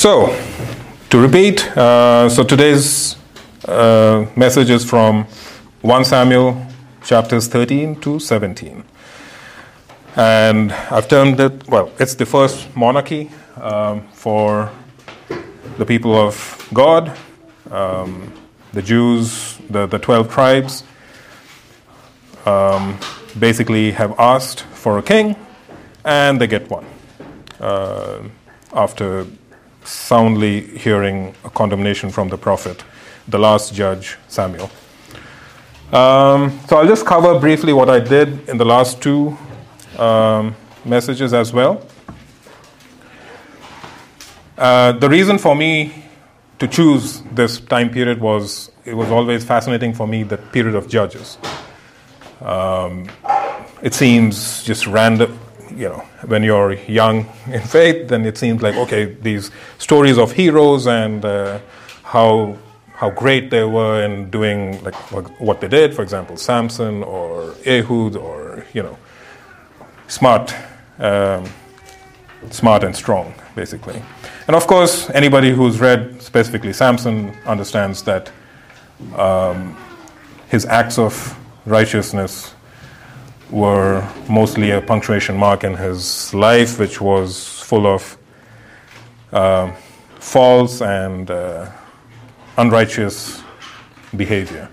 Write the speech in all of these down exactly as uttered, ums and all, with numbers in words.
So, to repeat, uh, so today's uh, message is from First Samuel chapters thirteen to seventeen. And I've termed it, well, it's the first monarchy um, for the people of God, um, the Jews, the, the twelve tribes, um, basically have asked for a king, and they get one. Uh, after soundly hearing a condemnation from the prophet, the last judge, Samuel. Um, so I'll just cover briefly what I did in the last two um, messages as well. Uh, the reason for me to choose this time period was, it was always fascinating for me, the period of Judges. Um, it seems just random. You know, when you're young in faith, then it seems like, okay, these stories of heroes and uh, how how great they were in doing like what they did. For example, Samson or Ehud, or you know, smart, um, smart and strong, basically. And of course, anybody who's read specifically Samson understands that um, his acts of righteousness were mostly a punctuation mark in his life, which was full of uh, false and uh, unrighteous behavior.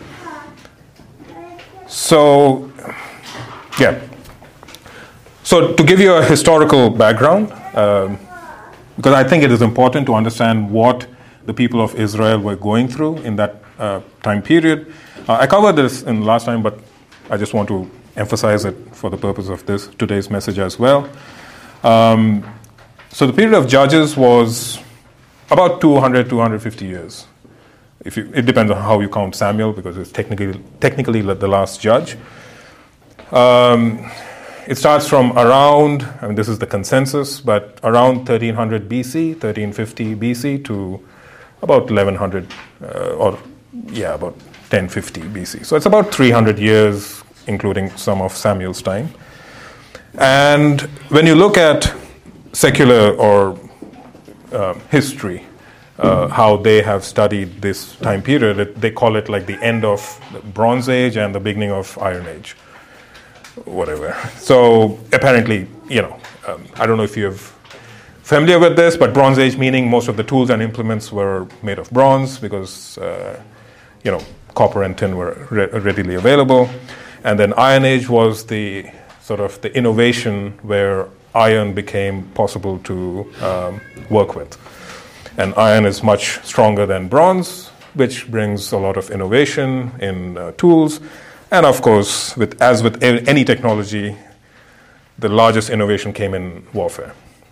So, yeah. So to give you a historical background, um, because I think it is important to understand what the people of Israel were going through in that uh, time period. Uh, I covered this in last time, but I just want to emphasize it for the purpose of this today's message as well. Um, so the period of Judges was about two hundred, two hundred fifty years. If you, it depends on how you count Samuel, because it's technically technically the last judge. Um, it starts from around, I mean, this is the consensus, but around thirteen hundred B C, thirteen fifty B C to about eleven hundred, uh, or yeah, about ten fifty B C. So it's about three hundred years, including some of Samuel's time. And when you look at secular or uh, history, uh, how they have studied this time period, it, they call it like the end of the Bronze Age and the beginning of Iron Age, whatever. So apparently, you know, um, I don't know if you're familiar with this, but Bronze Age meaning most of the tools and implements were made of bronze because, uh, you know, copper and tin were re- readily available. And then Iron Age was the sort of the innovation where iron became possible to um, work with. And iron is much stronger than bronze, which brings a lot of innovation in uh, tools. And of course, with as with any technology, the largest innovation came in warfare.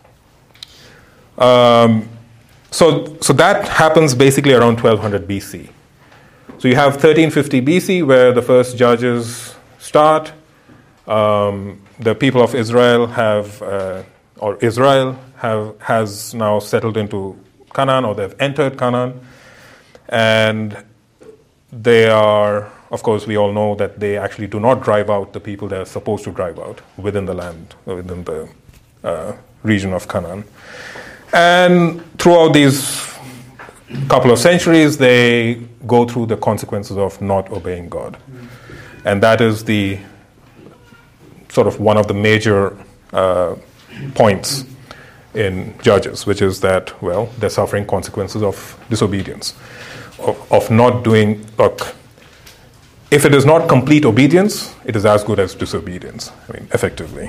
Um, so, so that happens basically around twelve hundred B C. So you have thirteen fifty B C, where the first judges start. Um, the people of Israel have, uh, or Israel have has now settled into Canaan, or they've entered Canaan, and they are, of course, we all know that they actually do not drive out the people they're supposed to drive out within the land, within the uh, region of Canaan. And throughout these couple of centuries, they go through the consequences of not obeying God. And that is the sort of one of the major uh, points in Judges, which is that, well, they're suffering consequences of disobedience, of, of not doing, look, if it is not complete obedience, it is as good as disobedience, I mean, effectively.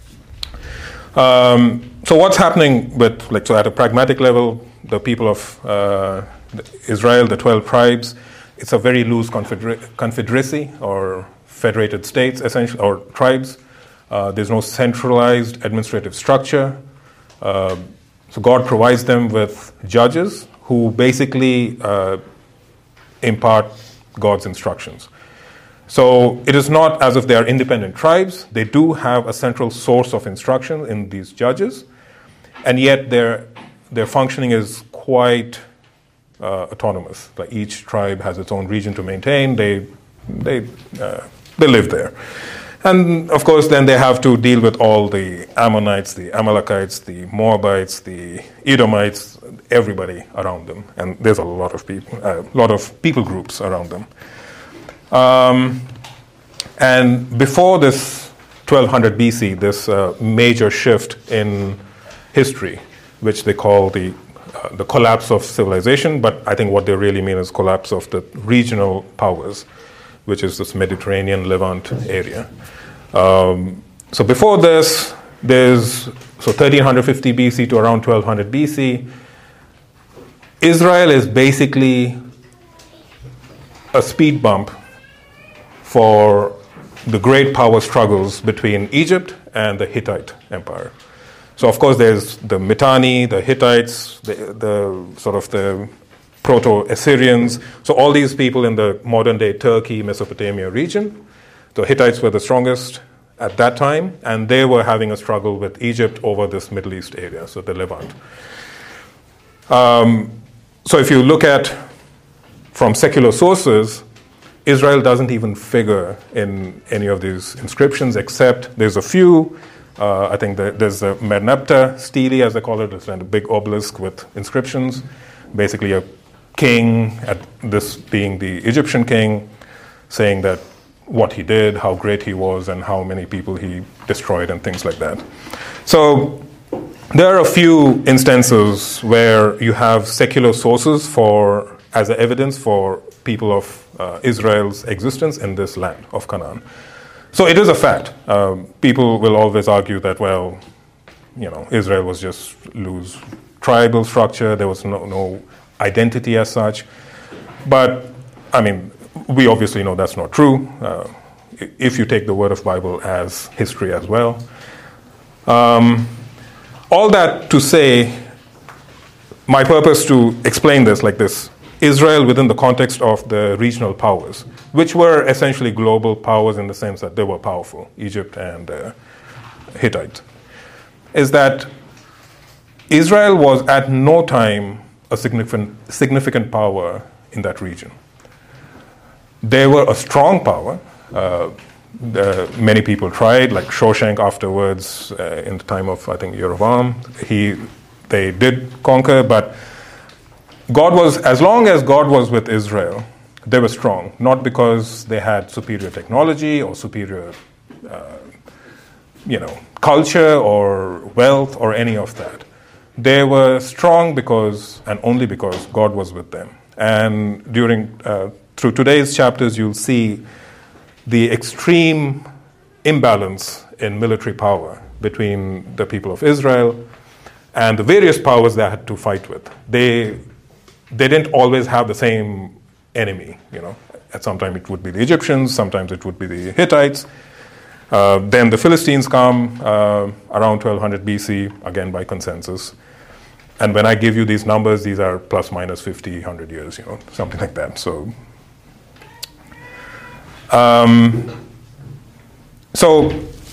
Um, so what's happening with, like, so at a pragmatic level, the people of uh, Israel, the twelve tribes, it's a very loose confeder- confederacy or federated states, essentially, or tribes. Uh, there's no centralized administrative structure. Uh, so God provides them with judges who basically uh, impart God's instructions. So it is not as if they are independent tribes. They do have a central source of instruction in these judges, and yet their their functioning is quite uh, autonomous. Like each tribe has its own region to maintain. They they uh, they live there. And of course, then they have to deal with all the Ammonites, the Amalekites, the Moabites, the Edomites, everybody around them, and there's a lot of people, a lot of people groups around them. Um, and before this twelve hundred B C, this uh, major shift in history, which they call the uh, the collapse of civilization, but I think what they really mean is collapse of the regional powers, which is this Mediterranean Levant area. Um, so before this, there's so thirteen fifty B C to around twelve hundred B C. Israel is basically a speed bump for the great power struggles between Egypt and the Hittite Empire. So of course there's the Mitanni, the Hittites, the, the sort of the Proto-Assyrians. So all these people in the modern-day Turkey, Mesopotamia region. The Hittites were the strongest at that time, and they were having a struggle with Egypt over this Middle East area, so the Levant. Um, so if you look at from secular sources, Israel doesn't even figure in any of these inscriptions, except there's a few. Uh, I think the, there's a Merneptah stele, as they call it. It's a big obelisk with inscriptions, basically a king, at this being the Egyptian king, saying that what he did, how great he was, and how many people he destroyed, and things like that. So there are a few instances where you have secular sources for as evidence for people of uh, Israel's existence in this land of Canaan. So it is a fact. Um, people will always argue that, well, you know, Israel was just loose tribal structure. There was no, no identity as such. But, I mean, we obviously know that's not true, uh, if you take the word of Bible as history as well. Um, all that to say, my purpose to explain this like this, Israel within the context of the regional powers, which were essentially global powers in the sense that they were powerful, Egypt and uh, Hittite, is that Israel was at no time a significant, significant power in that region. They were a strong power. Uh, the, many people tried, like Shoshank afterwards, uh, in the time of, I think, Yerovam. He, they did conquer, but God was, as long as God was with Israel, they were strong, not because they had superior technology or superior, uh, you know, culture or wealth or any of that. They were strong because, and only because, God was with them. And during, uh, through today's chapters, you'll see the extreme imbalance in military power between the people of Israel and the various powers they had to fight with. They They didn't always have the same enemy, you know. At some time it would be the Egyptians, sometimes it would be the Hittites. Uh, then the Philistines come uh, around twelve hundred B C, again by consensus. And when I give you these numbers, these are plus minus fifty, one hundred years, you know, something like that. So, um, so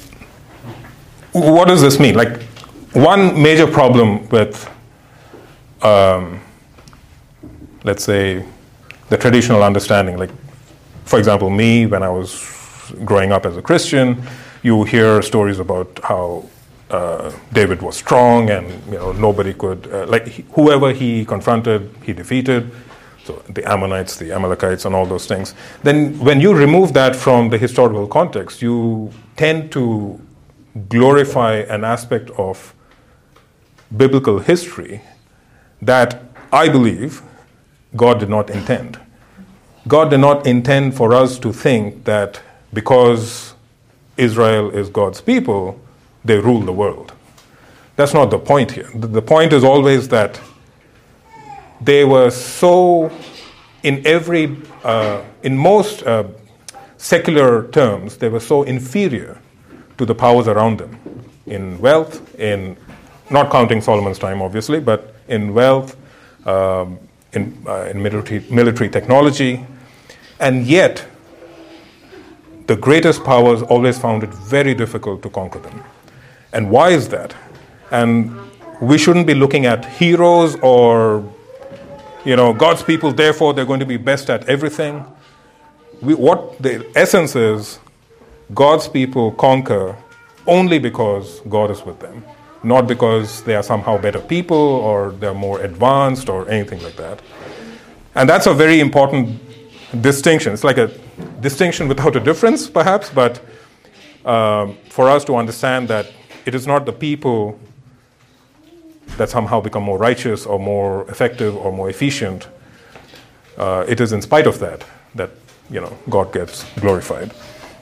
what does this mean? Like, one major problem with um, let's say, the traditional understanding. Like, for example, me, when I was growing up as a Christian, you hear stories about how uh, David was strong and, you know, nobody could, uh, like, he, whoever he confronted, he defeated. So the Ammonites, the Amalekites, and all those things. Then when you remove that from the historical context, you tend to glorify an aspect of biblical history that I believe God did not intend. God did not intend for us to think that because Israel is God's people, they rule the world. That's not the point here. The point is always that they were so, in every, uh, in most uh, secular terms, they were so inferior to the powers around them in wealth, in, not counting Solomon's time obviously, but in wealth, um, in, uh, in military, military technology, and yet the greatest powers always found it very difficult to conquer them. And why is that? And we shouldn't be looking at heroes or, you know, God's people, therefore they're going to be best at everything. We, what the essence is, God's people conquer only because God is with them. not because they are somehow better people or they're more advanced or anything like that. And that's a very important distinction. It's like a distinction without a difference, perhaps, but um, for us to understand that it is not the people that somehow become more righteous or more effective or more efficient. Uh, it is in spite of that that, you know, God gets glorified.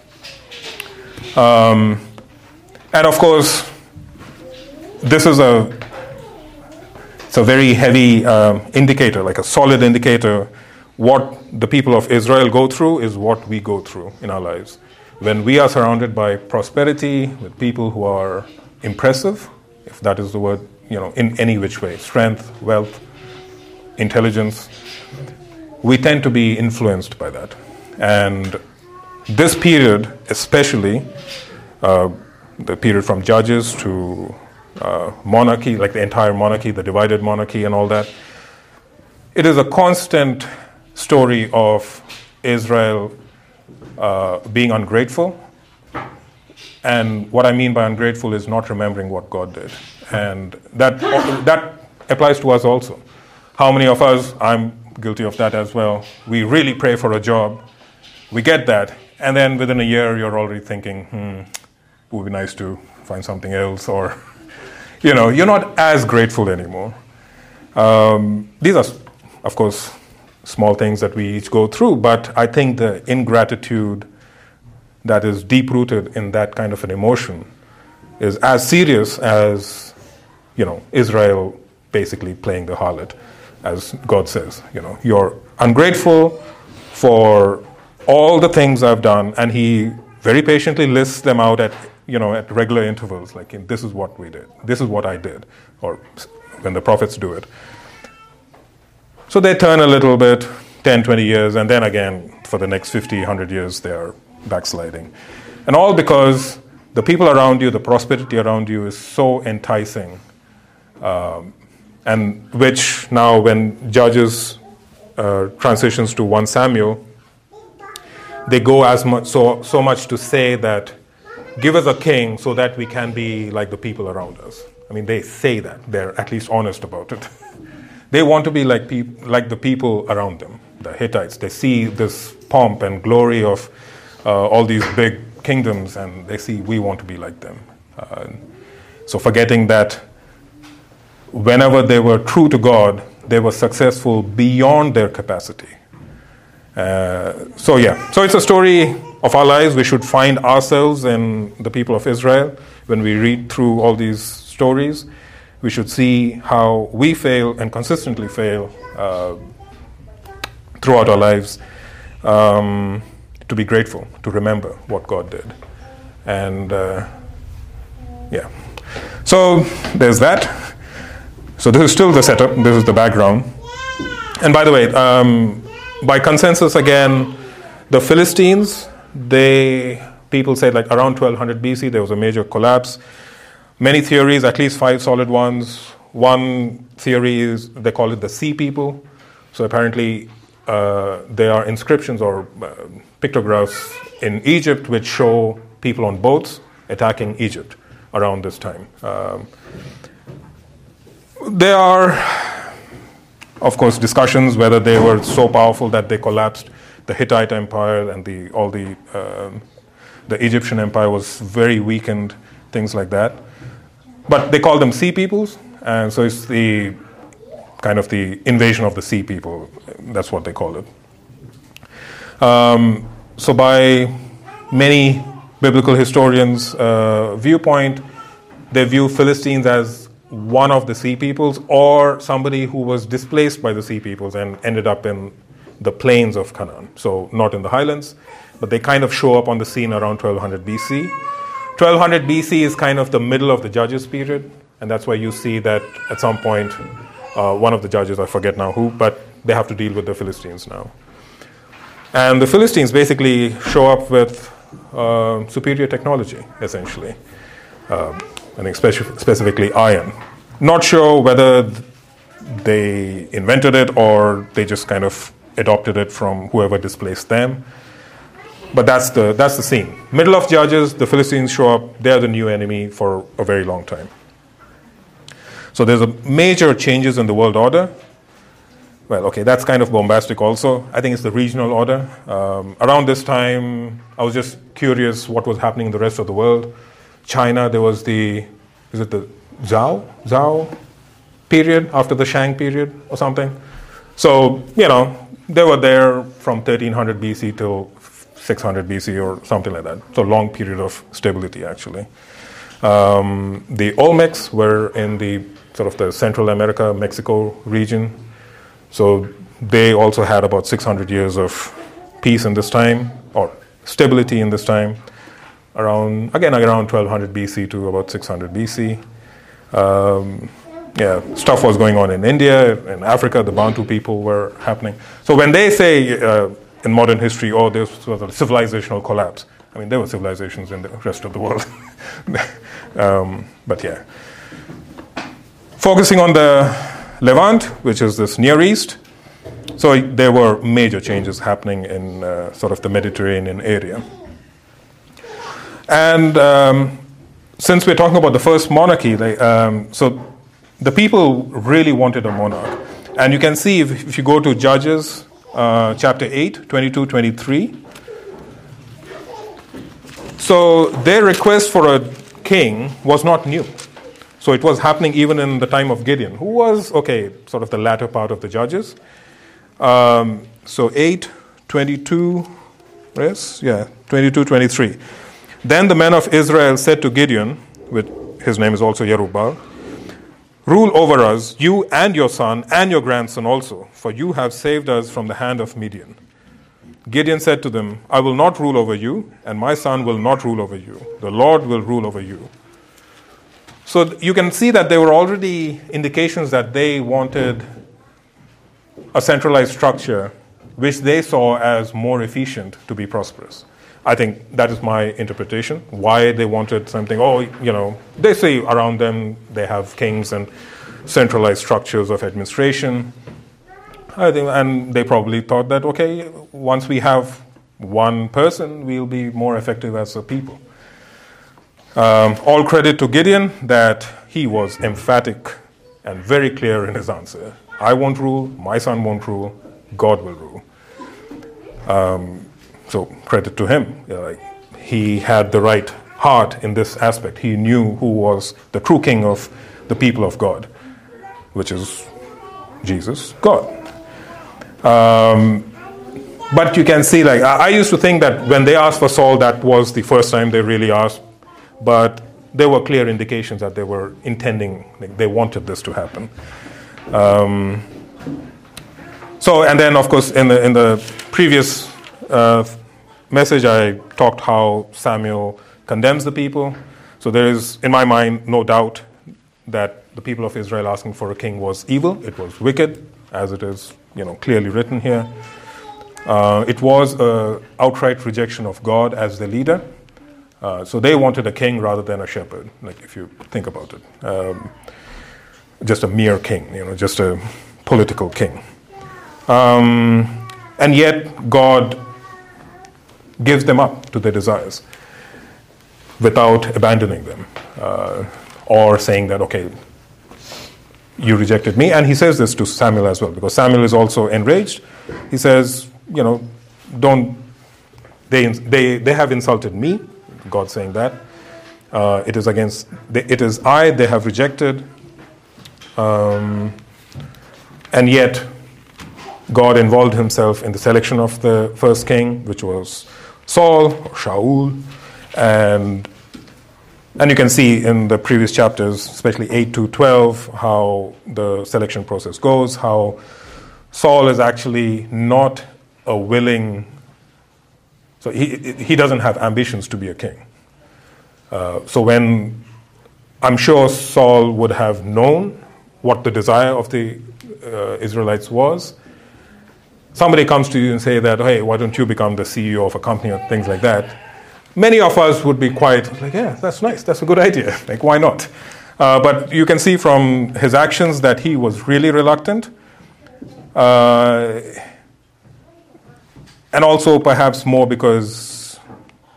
Um, and of course, this is a it's a very heavy um, indicator, like a solid indicator. What the people of Israel go through is what we go through in our lives. When we are surrounded by prosperity, with people who are impressive, if that is the word, you know, in any which way, strength, wealth, intelligence, we tend to be influenced by that. And this period, especially, uh, the period from Judges to uh, monarchy, like the entire monarchy, the divided monarchy and all that, it is a constant story of Israel uh, being ungrateful. And what I mean by ungrateful is not remembering what God did. And that that applies to us also. How many of us, I'm guilty of that as well, we really pray for a job, we get that, and then within a year you're already thinking, hmm, it would be nice to find something else, or, you know, you're not as grateful anymore. Um, these are, of course, small things that we each go through, but I think the ingratitude that is deep-rooted in that kind of an emotion is as serious as, you know, Israel basically playing the harlot, as God says. You know, you're ungrateful for all the things I've done, and he very patiently lists them out at, you know, at regular intervals, like, this is what we did, this is what I did, or when the prophets do it. So they turn a little bit, ten, twenty years, and then again, for the next fifty, one hundred years, they are backsliding. And all because the people around you, the prosperity around you is so enticing. Um, and which now when Judges uh, transitions to First Samuel, they go as much so so much to say that, give us a king so that we can be like the people around us. I mean, they say that. They're at least honest about it. They want to be like peop- like the people around them, the Hittites. They see this pomp and glory of uh, all these big kingdoms, and they see, we want to be like them. Uh, so forgetting that whenever they were true to God, they were successful beyond their capacity. Uh, so yeah, so it's a story of our lives. We should find ourselves in the people of Israel. When we read through all these stories, we should see how we fail and consistently fail uh, throughout our lives, um, to be grateful, to remember what God did. And uh, yeah, so there's that. So this is still the setup, this is the background. And by the way, um, by consensus again, the Philistines, they, people said like around twelve hundred B C, there was a major collapse. Many theories, at least five solid ones. One theory is, they call it the Sea People. So apparently uh, there are inscriptions or uh, pictographs in Egypt which show people on boats attacking Egypt around this time. Um, there are, of course, discussions whether they were so powerful that they collapsed the Hittite Empire, and the all the um, the Egyptian Empire was very weakened, things like that. But they call them Sea Peoples, and so it's the kind of the invasion of the Sea People. That's what they call it. Um, so by many biblical historians' uh, viewpoint, they view Philistines as one of the Sea Peoples, or somebody who was displaced by the Sea Peoples and ended up in the plains of Canaan. So not in the highlands, but they kind of show up on the scene around twelve hundred B C. twelve hundred B C is kind of the middle of the Judges period, and that's why you see that at some point, uh, one of the judges, I forget now who, but they have to deal with the Philistines now. And the Philistines basically show up with uh, superior technology, essentially, uh, and especially, specifically iron. Not sure whether they invented it or they just kind of adopted it from whoever displaced them. But that's the that's the scene. Middle of Judges, the Philistines show up. They're the new enemy for a very long time. So there's a major changes in the world order. Well, okay, that's kind of bombastic also. I think it's the regional order. Um, around this time, I was just curious what was happening in the rest of the world. China, there was the, is it the Zhao? Zhao period, after the Shang period or something. So, you know, they were there from thirteen hundred B C till six hundred B C or something like that. So long period of stability, actually. Um, the Olmecs were in the sort of the Central America, Mexico region. So they also had about six hundred years of peace in this time, or stability in this time, around, again, around twelve hundred B C to about six hundred B C. Um, yeah, stuff was going on in India, in Africa, the Bantu people were happening. So when they say uh, in modern history, oh, there's sort of a civilizational collapse, I mean, there were civilizations in the rest of the world. um, but yeah. Focusing on the Levant, which is this Near East, so there were major changes happening in uh, sort of the Mediterranean area. And um, since we're talking about the first monarchy, they, um, so the people really wanted a monarch. And you can see if, if you go to Judges uh, chapter eight, twenty-two, twenty-three. So their request for a king was not new. So it was happening even in the time of Gideon, who was, okay, sort of the latter part of the Judges. Um, so eight, twenty-two, yes, yeah, twenty-two, twenty-three. Then the men of Israel said to Gideon, which his name is also Jerubbaal, rule over us, you and your son and your grandson also, for you have saved us from the hand of Midian. Gideon said to them, I will not rule over you, and my son will not rule over you. The Lord will rule over you. So you can see that there were already indications that they wanted a centralized structure which they saw as more efficient to be prosperous. I think that is my interpretation, why they wanted something. Oh, you know, they say around them they have kings and centralized structures of administration. I think, and they probably thought that, okay, once we have one person, we'll be more effective as a people. Um, all credit to Gideon that he was emphatic and very clear in his answer. I won't rule, my son won't rule, God will rule. Um, so credit to him. You know, like, he had the right heart in this aspect. He knew who was the true king of the people of God, which is Jesus, God. Um, but you can see, like, I, I used to think that when they asked for Saul, that was the first time they really asked. But there were clear indications that they were intending, like, they wanted this to happen. Um, so, and then, of course, in the in the previous uh, message, I talked how Samuel condemns the people. So there is, in my mind, no doubt that the people of Israel asking for a king was evil. It was wicked, as it is, you know, clearly written here. Uh, it was an outright rejection of God as the leader. Uh, so they wanted a king rather than a shepherd, like if you think about it. Um, just a mere king, you know, just a political king. Um, and yet God gives them up to their desires without abandoning them uh, or saying that, okay, you rejected me. And he says this to Samuel as well, because Samuel is also enraged. He says, you know, don't, they, they, they have insulted me. God saying that. Uh, it is against, it is I they have rejected. Um, and yet, God involved himself in the selection of the first king, which was Saul, or Shaul. And, and you can see in the previous chapters, especially eight to twelve, how the selection process goes, how Saul is actually not a willing... So he he doesn't have ambitions to be a king. Uh, so when I'm sure Saul would have known what the desire of the uh, Israelites was, somebody comes to you and say that, hey, why don't you become the C E O of a company or things like that? Many of us would be quite like, yeah, that's nice, that's a good idea. Like, why not? Uh, but you can see from his actions that he was really reluctant. Uh, And also perhaps more because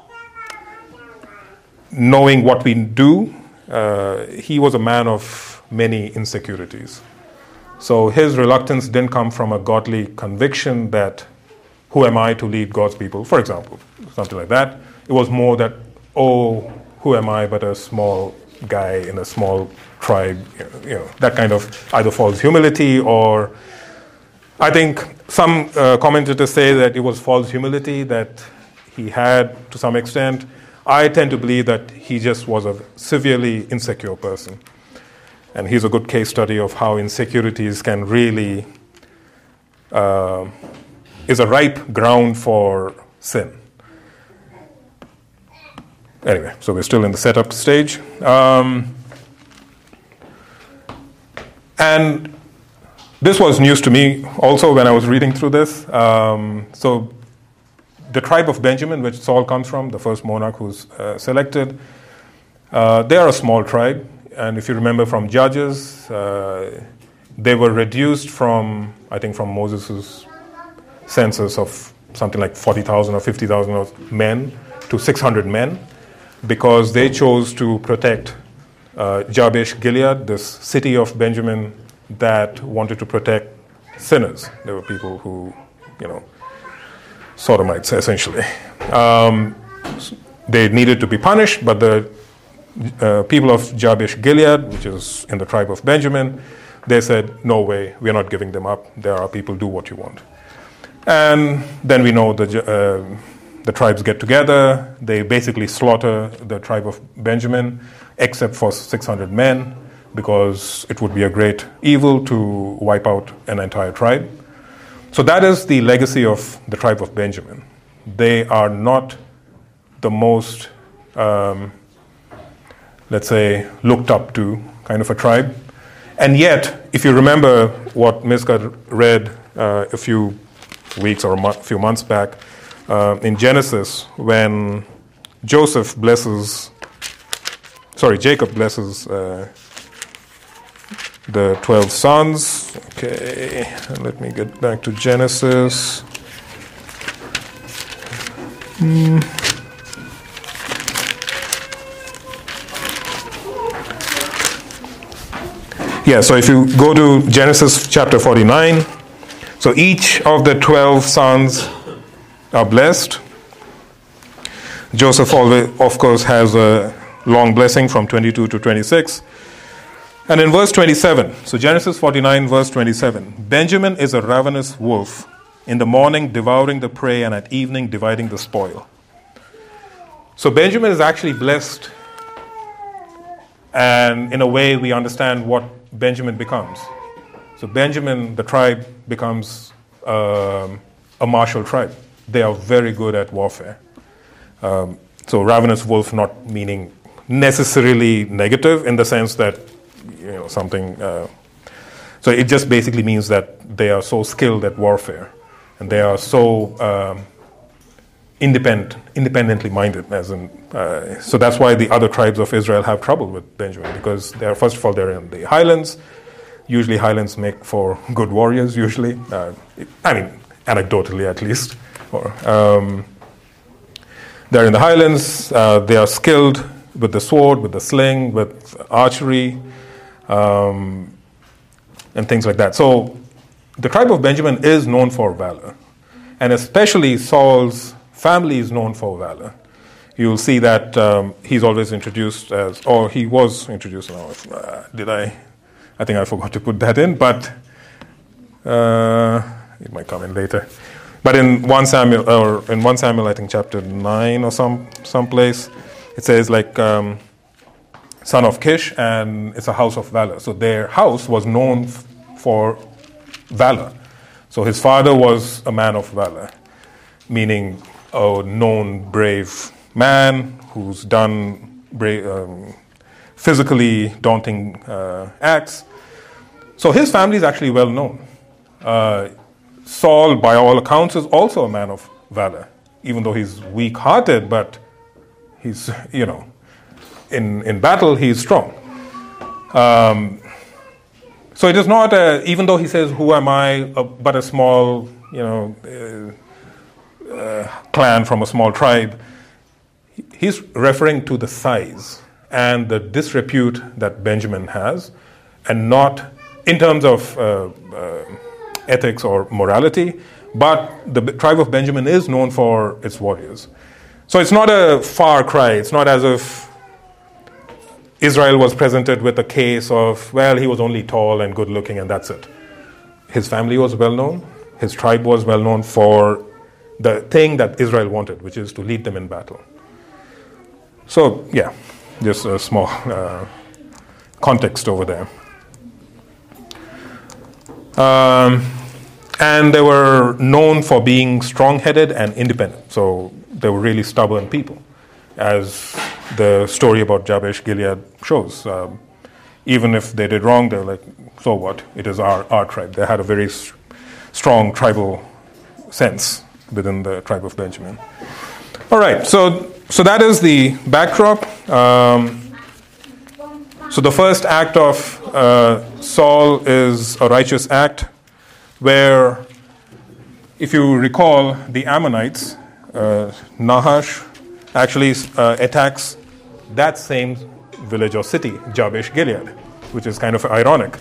knowing what we do, uh, he was a man of many insecurities. So his reluctance didn't come from a godly conviction that, who am I to lead God's people, for example, something like that. It was more that, oh, who am I but a small guy in a small tribe, you know, that kind of either false humility, or I think some uh, commentators say that it was false humility that he had to some extent. I tend to believe that he just was a severely insecure person. And he's a good case study of how insecurities can really, uh, is a ripe ground for sin. Anyway, so we're still in the setup stage. Um, and this was news to me also when I was reading through this. Um, so the tribe of Benjamin, which Saul comes from, the first monarch who's uh, selected, uh, they are a small tribe. And if you remember from Judges, uh, they were reduced from, I think, from Moses' census of something like forty thousand or fifty thousand men to six hundred men, because they chose to protect uh, Jabesh Gilead, this city of Benjamin that wanted to protect sinners. There were people who, you know, sodomites essentially. Um, they needed to be punished, but the uh, people of Jabesh Gilead, which is in the tribe of Benjamin, they said, no way, we're not giving them up. There are people, do what you want. And then we know the uh, the tribes get together. They basically slaughter the tribe of Benjamin, except for six hundred men, because it would be a great evil to wipe out an entire tribe. So that is the legacy of the tribe of Benjamin. They are not the most, um, let's say, looked up to kind of a tribe. And yet, if you remember what Miska read uh, a few weeks or a mo- few months back, uh, in Genesis, when Joseph blesses, sorry, Jacob blesses uh, the twelve sons. Okay, let me get back to Genesis. Hmm. Yeah, so if you go to Genesis chapter forty-nine, so each of the twelve sons are blessed. Joseph, always, of course, has a long blessing from twenty-two to twenty-six. And in verse twenty-seven, so Genesis forty-nine, verse twenty-seven, Benjamin is a ravenous wolf, in the morning devouring the prey and at evening dividing the spoil. So Benjamin is actually blessed, and in a way we understand what Benjamin becomes. So Benjamin, the tribe, becomes um, a martial tribe. They are very good at warfare. Um, so ravenous wolf not meaning necessarily negative in the sense that, you know, something. Uh, so it just basically means that they are so skilled at warfare, and they are so um, independent, independently minded. As in, uh, so that's why the other tribes of Israel have trouble with Benjamin, because they are, first of all, they're in the highlands. Usually, highlands make for good warriors. Usually, uh, I mean, anecdotally at least. Or um, they're in the highlands. Uh, they are skilled with the sword, with the sling, with archery, um, and things like that. So the tribe of Benjamin is known for valor. And especially Saul's family is known for valor. You'll see that um, he's always introduced as, or he was introduced, uh, did I, I think I forgot to put that in, but uh, it might come in later. But in one Samuel, or in one Samuel, I think chapter nine or some someplace, it says like um, son of Kish, and it's a house of valor. So their house was known f- for valor. So his father was a man of valor, meaning a known brave man who's done brave, um, physically daunting uh, acts. So his family is actually well known. Uh, Saul, by all accounts, is also a man of valor, even though he's weak-hearted, but he's, you know, in, in battle, he's strong. Um, so it is not, a, even though he says, who am I, uh, but a small, you know, uh, uh, clan from a small tribe, he's referring to the size and the disrepute that Benjamin has, and not in terms of uh, uh, ethics or morality, but the B- tribe of Benjamin is known for its warriors. So it's not a far cry. It's not as if Israel was presented with a case of, well, he was only tall and good looking and that's it. His family was well known. His tribe was well known for the thing that Israel wanted, which is to lead them in battle. So, yeah, just a small uh, context over there. Um, and they were known for being strong-headed and independent. So they were really stubborn people, as the story about Jabesh Gilead shows. Um, even if they did wrong, they were like, so what? It is our, our tribe. They had a very st- strong tribal sense within the tribe of Benjamin. All right, so so that is the backdrop. Um, so the first act of uh, Saul is a righteous act, where, if you recall, the Ammonites, uh, Nahash, actually uh, attacks that same village or city, Jabesh Gilead, which is kind of ironic.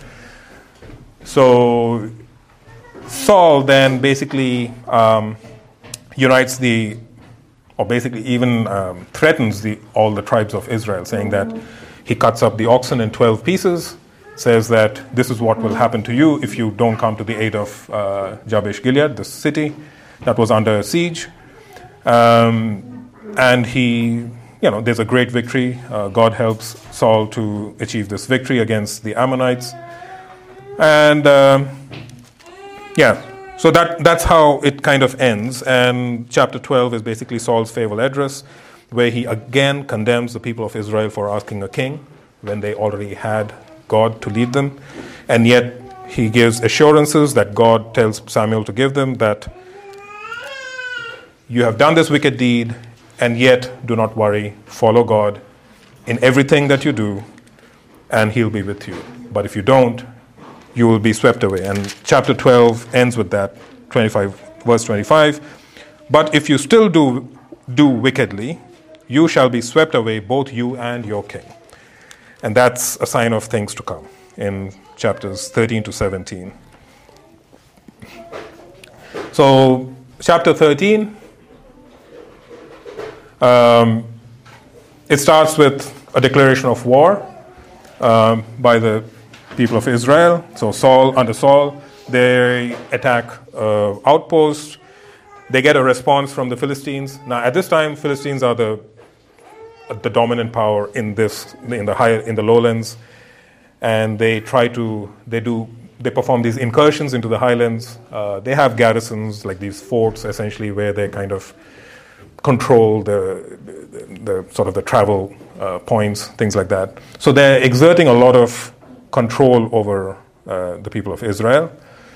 So Saul then basically um, unites the, or basically even um, threatens the all the tribes of Israel, saying that he cuts up the oxen in twelve pieces, says that this is what will happen to you if you don't come to the aid of uh, Jabesh Gilead, the city that was under siege. Um, and he, you know, there's a great victory. Uh, God helps Saul to achieve this victory against the Ammonites. And um, yeah, so that that's how it kind of ends. And chapter twelve is basically Saul's farewell address, where he again condemns the people of Israel for asking a king when they already had God to lead them. And yet he gives assurances that God tells Samuel to give them, that you have done this wicked deed, and yet do not worry, follow God in everything that you do, and he'll be with you. But if you don't, you will be swept away. And chapter twelve ends with that, twenty-five, verse twenty-five. But if you still do do wickedly, you shall be swept away, both you and your king. And that's a sign of things to come in chapters thirteen to seventeen. So, chapter thirteen, um, it starts with a declaration of war um, by the people of Israel. So Saul, under Saul, they attack uh, outposts. They get a response from the Philistines. Now, at this time, Philistines are the the dominant power in this in the higher in the lowlands, and they try to they do they perform these incursions into the highlands. Uh, they have garrisons, like these forts, essentially, where they kind of control the the, the sort of the travel uh, points, things like that. So they're exerting a lot of control over uh, the people of Israel.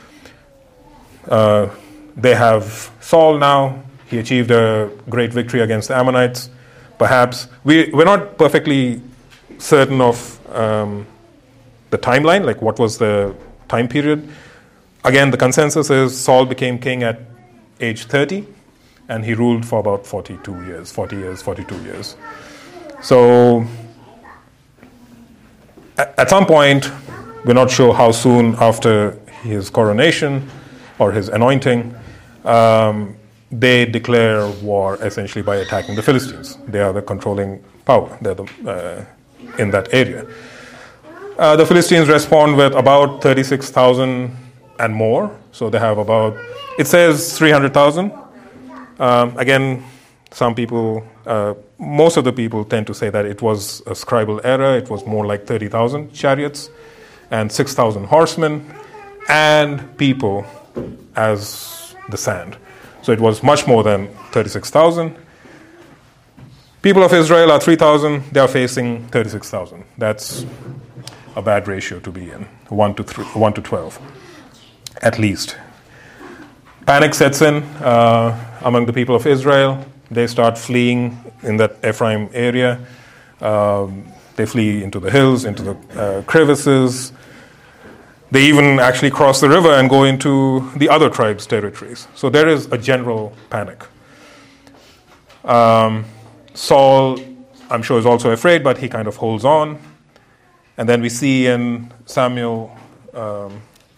Uh, they have Saul now. He achieved a great victory against the Ammonites. Perhaps we, we're not perfectly certain of um, the timeline, like what was the time period. Again, the consensus is Saul became king at age thirty, and he ruled for about forty-two years, forty years, forty-two years. So at, at some point, we're not sure how soon after his coronation or his anointing, um, they declare war essentially by attacking the Philistines. They are the controlling power. They're the, uh, in that area. Uh, the Philistines respond with about thirty-six thousand and more. So they have about, it says three hundred thousand. Um, again, some people, uh, most of the people tend to say that it was a scribal error. It was more like thirty thousand chariots and six thousand horsemen and people as the sand. So it was much more than thirty-six thousand. People of Israel are three thousand. They are facing thirty-six thousand. That's a bad ratio to be in, one to three, one to twelve, at least. Panic sets in uh, among the people of Israel. They start fleeing in that Ephraim area. Um, they flee into the hills, into the uh, crevices. They even actually cross the river and go into the other tribes' territories. So there is a general panic. Um, Saul, I'm sure, is also afraid, but he kind of holds on. And then we see in Samuel, um,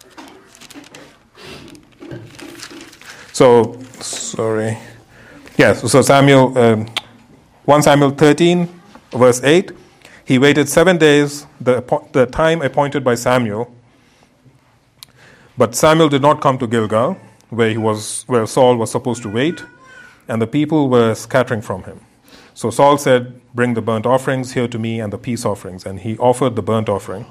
so, sorry, yes, so Samuel, um, First Samuel thirteen, verse eight, he waited seven days, the, the time appointed by Samuel, but Samuel did not come to Gilgal, where he was, where Saul was supposed to wait, and the people were scattering from him. So Saul said, "Bring the burnt offerings here to me and the peace offerings." And he offered the burnt offering.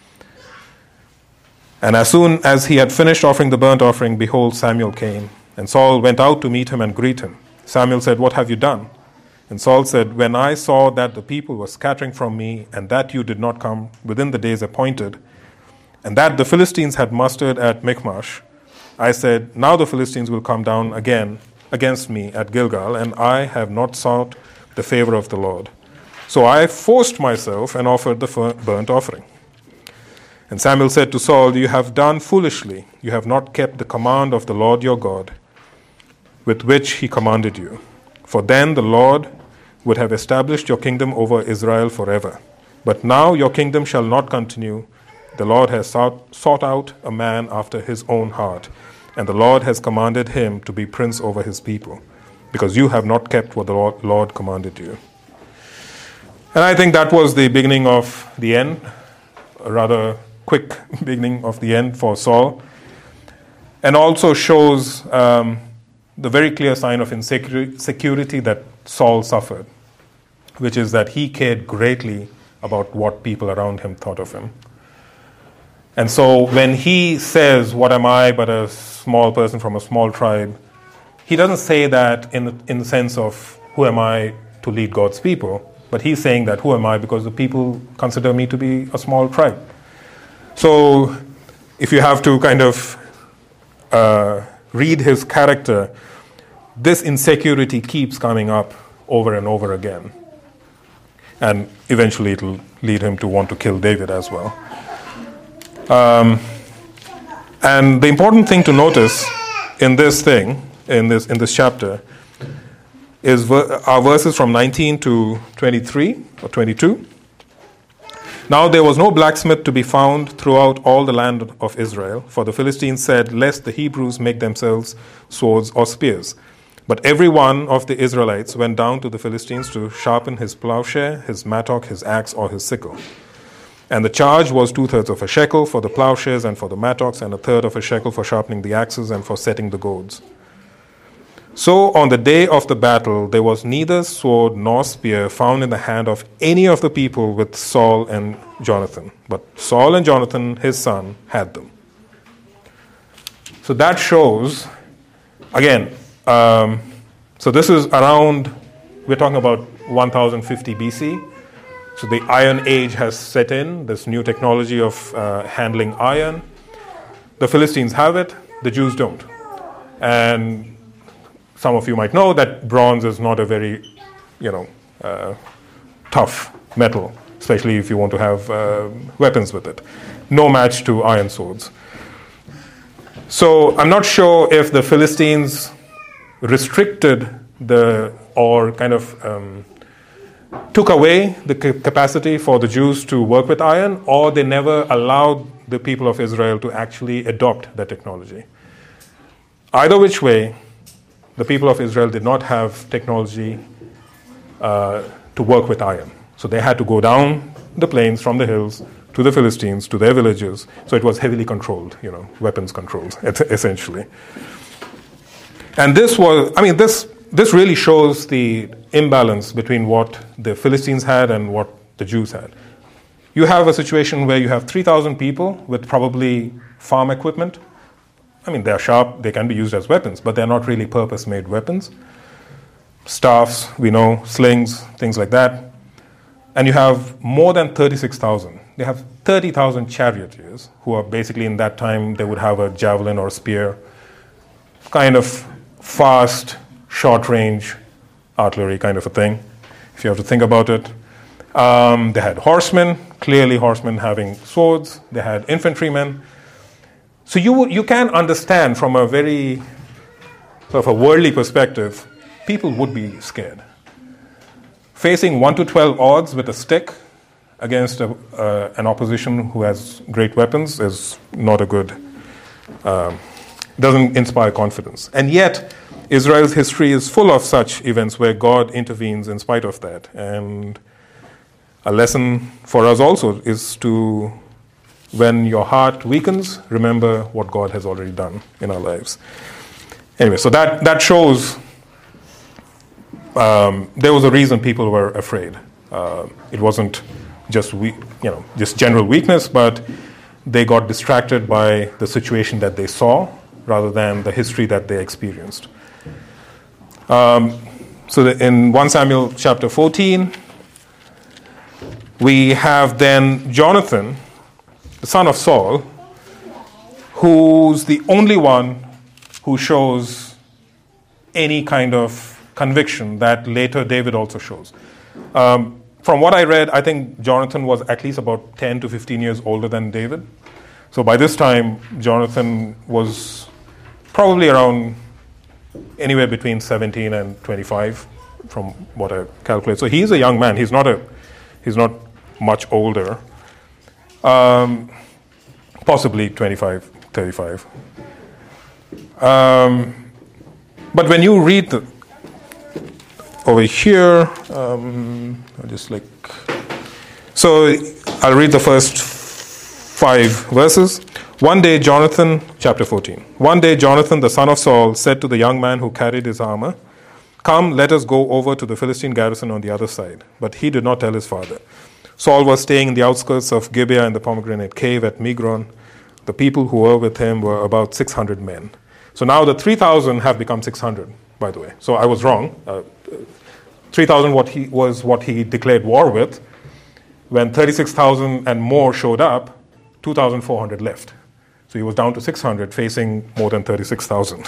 And as soon as he had finished offering the burnt offering, behold, Samuel came. And Saul went out to meet him and greet him. Samuel said, "What have you done?" And Saul said, "When I saw that the people were scattering from me, and that you did not come within the days appointed, and that the Philistines had mustered at Michmash, I said, now the Philistines will come down again against me at Gilgal, and I have not sought the favor of the Lord. So I forced myself and offered the burnt offering." And Samuel said to Saul, "You have done foolishly. You have not kept the command of the Lord your God, with which he commanded you. For then the Lord would have established your kingdom over Israel forever. But now your kingdom shall not continue. The Lord has sought, sought out a man after his own heart, and the Lord has commanded him to be prince over his people, because you have not kept what the Lord, Lord commanded you." And I think that was the beginning of the end, a rather quick beginning of the end for Saul, and also shows um, the very clear sign of insecurity that Saul suffered, which is that he cared greatly about what people around him thought of him. And so when he says, "What am I but a small person from a small tribe?" he doesn't say that in the, in the sense of, "Who am I to lead God's people?" But he's saying that, "Who am I because the people consider me to be a small tribe?" So if you have to kind of uh, read his character, this insecurity keeps coming up over and over again. And eventually it'll lead him to want to kill David as well. Um, and the important thing to notice in this thing, in this in this chapter, is ver- our verses from nineteen to twenty-three or twenty-two. "Now there was no blacksmith to be found throughout all the land of Israel, for the Philistines said, 'Lest the Hebrews make themselves swords or spears.' But every one of the Israelites went down to the Philistines to sharpen his plowshare, his mattock, his axe, or his sickle. And the charge was two-thirds of a shekel for the plowshares and for the mattocks, and a third of a shekel for sharpening the axes and for setting the goads. So on the day of the battle, there was neither sword nor spear found in the hand of any of the people with Saul and Jonathan. But Saul and Jonathan, his son, had them." So that shows, again, um, so this is around, we're talking about one thousand fifty B C. So the Iron Age has set in, this new technology of uh, handling iron. The Philistines have it, the Jews don't. And some of you might know that bronze is not a very, you know, uh, tough metal, especially if you want to have uh, weapons with it. No match to iron swords. So I'm not sure if the Philistines restricted the, or kind of um, took away the capacity for the Jews to work with iron, or they never allowed the people of Israel to actually adopt that technology. Either which way, the people of Israel did not have technology uh, to work with iron. So they had to go down the plains from the hills to the Philistines, to their villages. So it was heavily controlled, you know, weapons controlled, essentially. And this was, I mean, this this really shows the imbalance between what the Philistines had and what the Jews had. You have a situation where you have three thousand people with probably farm equipment. I mean, they're sharp, they can be used as weapons, but they're not really purpose-made weapons. Staffs, we know, slings, things like that. And you have more than thirty-six thousand. They have thirty thousand charioteers who are basically, in that time, they would have a javelin or spear, kind of fast, short-range artillery kind of a thing, if you have to think about it. Um, they had horsemen, clearly horsemen having swords. They had infantrymen. So you you can understand from a very sort of a worldly perspective, people would be scared. Facing one to twelve odds with a stick against a, uh, an opposition who has great weapons is not a good, um, doesn't inspire confidence. And yet, Israel's history is full of such events where God intervenes in spite of that. And a lesson for us also is to, when your heart weakens, remember what God has already done in our lives. Anyway, so that, that shows um, there was a reason people were afraid. Uh, it wasn't just weak, you know, just general weakness, but they got distracted by the situation that they saw rather than the history that they experienced. Um, so that in First Samuel chapter fourteen, we have then Jonathan, the son of Saul, who's the only one who shows any kind of conviction that later David also shows. Um, from what I read, I think Jonathan was at least about ten to fifteen years older than David. So by this time, Jonathan was probably around anywhere between seventeen and twenty-five, from what I calculate. So he's a young man. He's not a, he's not much older. Um, possibly twenty-five, thirty-five. Um, but when you read the, over here, um, I'll just like, so I'll read the first five verses. One day Jonathan, chapter fourteen. One day Jonathan, the son of Saul, said to the young man who carried his armor, "Come, let us go over to the Philistine garrison on the other side." But he did not tell his father. Saul was staying in the outskirts of Gibeah in the pomegranate cave at Migron. The people who were with him were about six hundred men. So now the three thousand have become six hundred, by the way. So I was wrong. Uh, three thousand what he, was what he declared war with. When thirty-six thousand and more showed up, two thousand four hundred left. So he was down to six hundred, facing more than thirty-six thousand.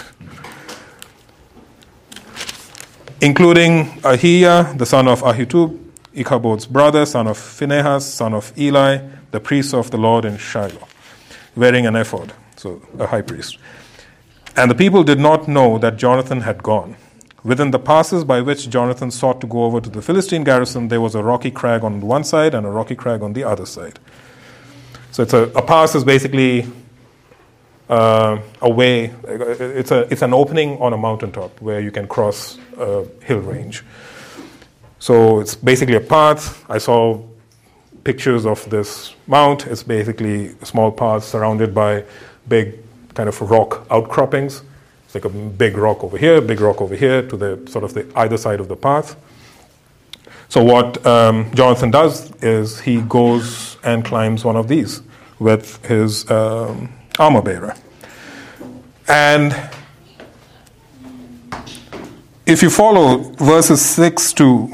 Including Ahiah, the son of Ahitub, Ichabod's brother, son of Phinehas, son of Eli, the priest of the Lord in Shiloh, wearing an ephod, so a high priest. And the people did not know that Jonathan had gone. Within the passes by which Jonathan sought to go over to the Philistine garrison, there was a rocky crag on one side and a rocky crag on the other side. So it's a, a pass is basically uh, a way, it's, a, it's an opening on a mountaintop where you can cross a hill range. So it's basically a path. I saw pictures of this mount. It's basically a small path surrounded by big kind of rock outcroppings. It's like a big rock over here, big rock over here to the sort of the either side of the path. So what um, Jonathan does is he goes and climbs one of these with his um, armor bearer. And if you follow verses six to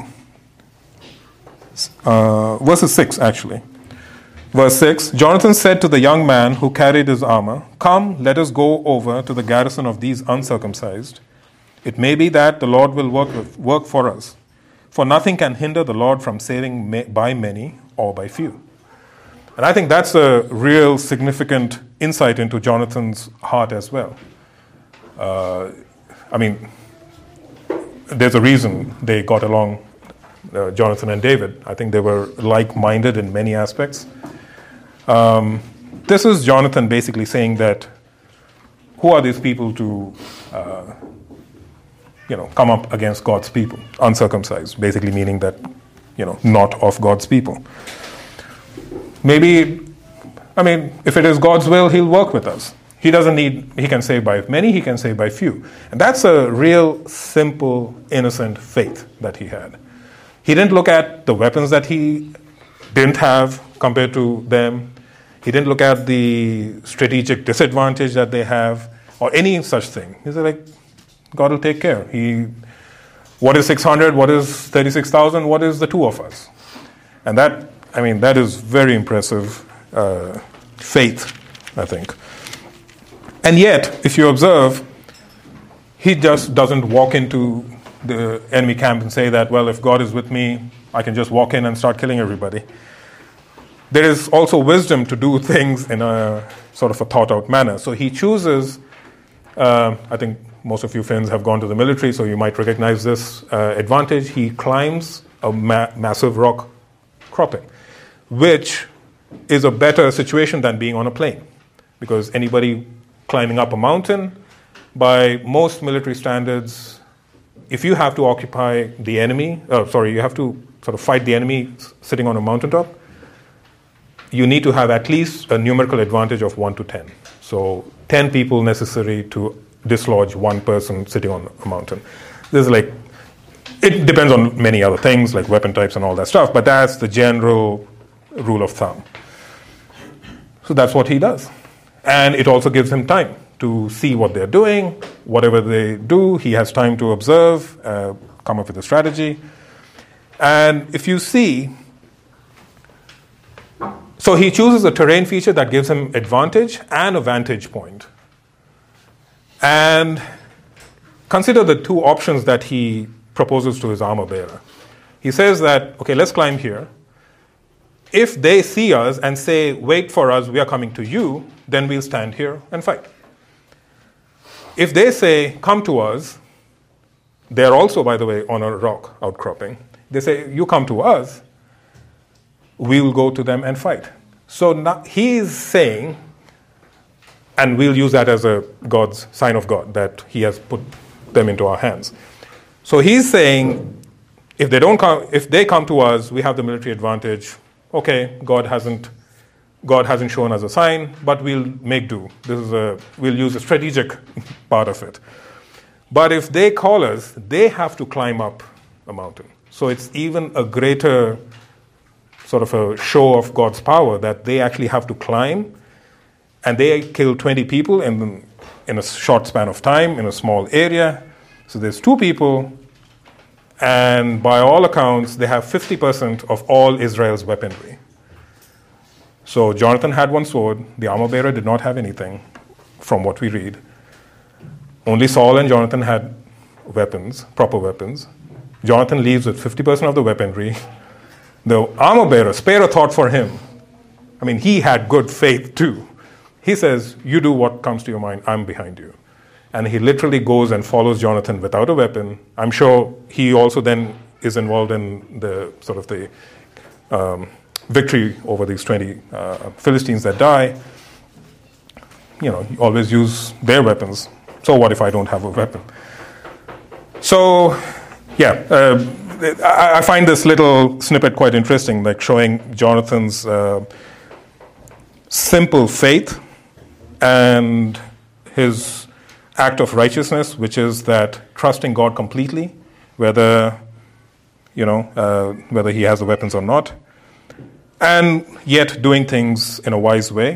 Uh, verses six, actually. Verse six, Jonathan said to the young man who carried his armor, "Come, let us go over to the garrison of these uncircumcised. It may be that the Lord will work, with, work for us, for nothing can hinder the Lord from saving ma- by many or by few." And I think that's a real significant insight into Jonathan's heart as well. Uh, I mean, there's a reason they got along, Uh, Jonathan and David. I think they were like-minded in many aspects. Um, this is Jonathan basically saying that, who are these people to, uh, you know, come up against God's people, uncircumcised, basically meaning that, you know, not of God's people. Maybe, I mean, if it is God's will, he'll work with us. He doesn't need, he can save by many, he can save by few. And that's a real simple, innocent faith that he had. He didn't look at the weapons that he didn't have compared to them. He didn't look at the strategic disadvantage that they have or any such thing. He said, like, God will take care. He, what is six hundred? What is thirty-six thousand? What is the two of us? And that, I mean, that is very impressive uh, faith, I think. And yet, if you observe, he just doesn't walk into the enemy camp and say that, well, if God is with me, I can just walk in and start killing everybody. There is also wisdom to do things in a sort of a thought-out manner. So he chooses, uh, I think most of you Finns have gone to the military, so you might recognize this uh, advantage. He climbs a ma- massive rock cropping which is a better situation than being on a plane. Because anybody climbing up a mountain, by most military standards, if you have to occupy the enemy, uh, sorry, you have to sort of fight the enemy sitting on a mountaintop, you need to have at least a numerical advantage of one to ten. So ten people necessary to dislodge one person sitting on a mountain. This is like, it depends on many other things, like weapon types and all that stuff, but that's the general rule of thumb. So that's what he does. And it also gives him time to see what they're doing. Whatever they do, he has time to observe, uh, come up with a strategy. And if you see, so he chooses a terrain feature that gives him advantage and a vantage point. And consider the two options that he proposes to his armor bearer. He says that, okay, let's climb here. If they see us and say, wait for us, we are coming to you, then we'll stand here and fight. If they say, come to us, they're also, by the way, on a rock outcropping. They say, you come to us, we'll go to them and fight. So now he's saying, and we'll use that as a God's sign of God, that he has put them into our hands. So he's saying, if they don't come, if they come to us, we have the military advantage. Okay, God hasn't, God hasn't shown us a sign, but we'll make do. This is a, we'll use a strategic part of it. But if they call us, they have to climb up a mountain. So it's even a greater sort of a show of God's power that they actually have to climb, and they kill twenty people in, in a short span of time, in a small area. So there's two people, and by all accounts, they have fifty percent of all Israel's weaponry. So Jonathan had one sword. The armor bearer did not have anything, from what we read. Only Saul and Jonathan had weapons, proper weapons. Jonathan leaves with fifty percent of the weaponry. The armor bearer, spare a thought for him. I mean, he had good faith too. He says, you do what comes to your mind, I'm behind you. And he literally goes and follows Jonathan without a weapon. I'm sure he also then is involved in the sort of the um, victory over these twenty uh, Philistines that die. You know, you always use their weapons. So what if I don't have a weapon? So, yeah, uh, I, I find this little snippet quite interesting, like showing Jonathan's uh, simple faith and his act of righteousness, which is that trusting God completely, whether you know uh, whether he has the weapons or not, and yet doing things in a wise way.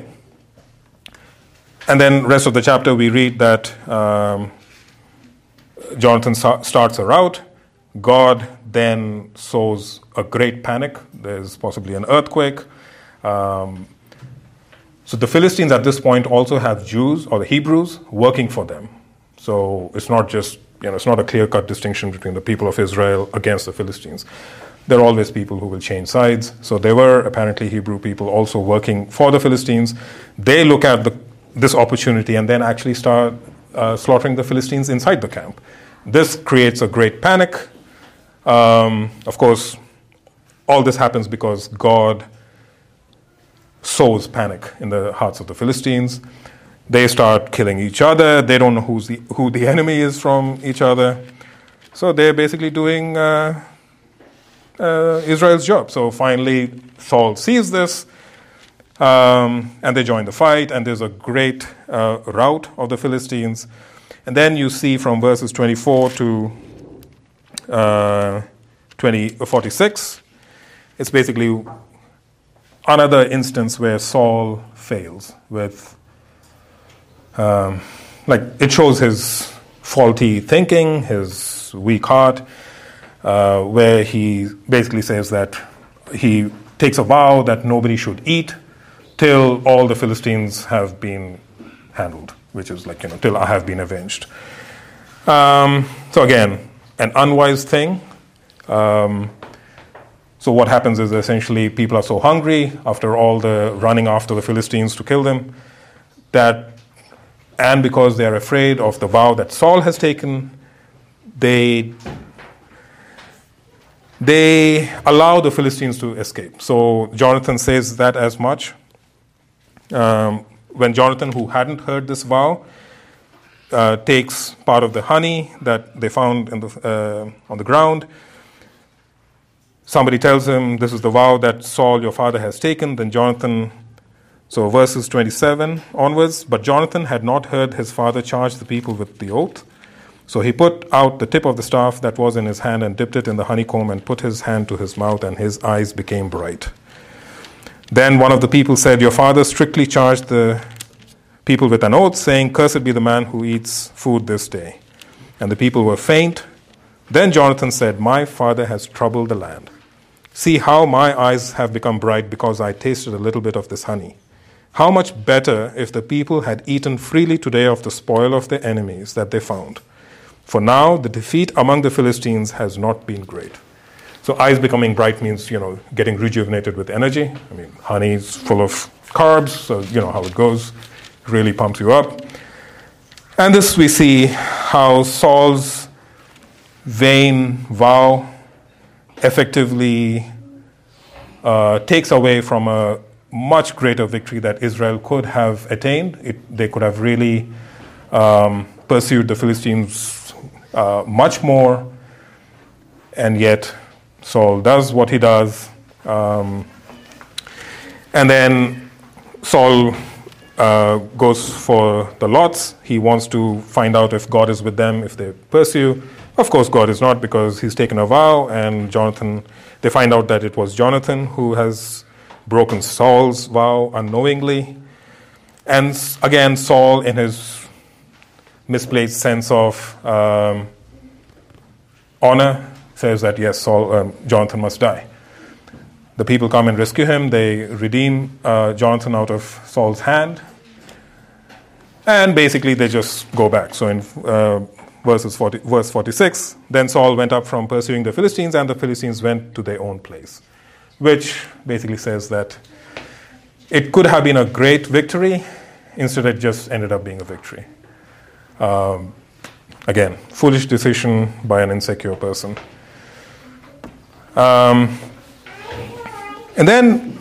And then rest of the chapter we read that um, Jonathan sa- starts a rout. God then sows a great panic. There's possibly an earthquake. Um, So the Philistines at this point also have Jews or the Hebrews working for them. So it's not just, you know, it's not a clear-cut distinction between the people of Israel against the Philistines. There are always people who will change sides. So there were apparently Hebrew people also working for the Philistines. They look at the, this opportunity and then actually start uh, slaughtering the Philistines inside the camp. This creates a great panic. Um, of course, all this happens because God sows panic in the hearts of the Philistines. They start killing each other. They don't know who's the, who the enemy is from each other. So they're basically doing uh, uh, Israel's job. So finally, Saul sees this, um, and they join the fight, and there's a great uh, rout of the Philistines. And then you see from verses twenty-four to uh, twenty, forty-six, it's basically another instance where Saul fails with, um, like, it shows his faulty thinking, his weak heart, uh, where he basically says that he takes a vow that nobody should eat till all the Philistines have been handled, which is like, you know, till I have been avenged. Um, so again, an unwise thing. Um, So what happens is essentially people are so hungry after all the running after the Philistines to kill them, that, and because they are afraid of the vow that Saul has taken, they they allow the Philistines to escape. So Jonathan says that as much. Um, when Jonathan, who hadn't heard this vow, uh, takes part of the honey that they found in the, uh, on the ground, somebody tells him, this is the vow that Saul, your father, has taken. Then Jonathan, so verses twenty-seven onwards, but Jonathan had not heard his father charge the people with the oath. So he put out the tip of the staff that was in his hand and dipped it in the honeycomb and put his hand to his mouth, and his eyes became bright. Then one of the people said, your father strictly charged the people with an oath, saying, cursed be the man who eats food this day. And the people were faint. Then Jonathan said, my father has troubled the land. See how my eyes have become bright because I tasted a little bit of this honey. How much better if the people had eaten freely today of the spoil of their enemies that they found. For now the defeat among the Philistines has not been great. So eyes becoming bright means, you know, getting rejuvenated with energy. I mean, honey is full of carbs, so you know how it goes. It really pumps you up. And this we see how Saul's vain vow effectively uh, takes away from a much greater victory that Israel could have attained. It, they could have really um, pursued the Philistines uh, much more, and yet Saul does what he does. Um, and then Saul uh, goes for the lots. He wants to find out if God is with them, if they pursue. Of course, God is not, because he's taken a vow, and Jonathan, they find out that it was Jonathan who has broken Saul's vow unknowingly. And again, Saul, in his misplaced sense of um, honor, says that yes, Saul, um, Jonathan must die. The people come and rescue him. They redeem uh, Jonathan out of Saul's hand. And basically they just go back. So in uh, verses forty, verse forty-six, then Saul went up from pursuing the Philistines, and the Philistines went to their own place. Which basically says that it could have been a great victory. Instead, it just ended up being a victory. Um, again, foolish decision by an insecure person. Um, and then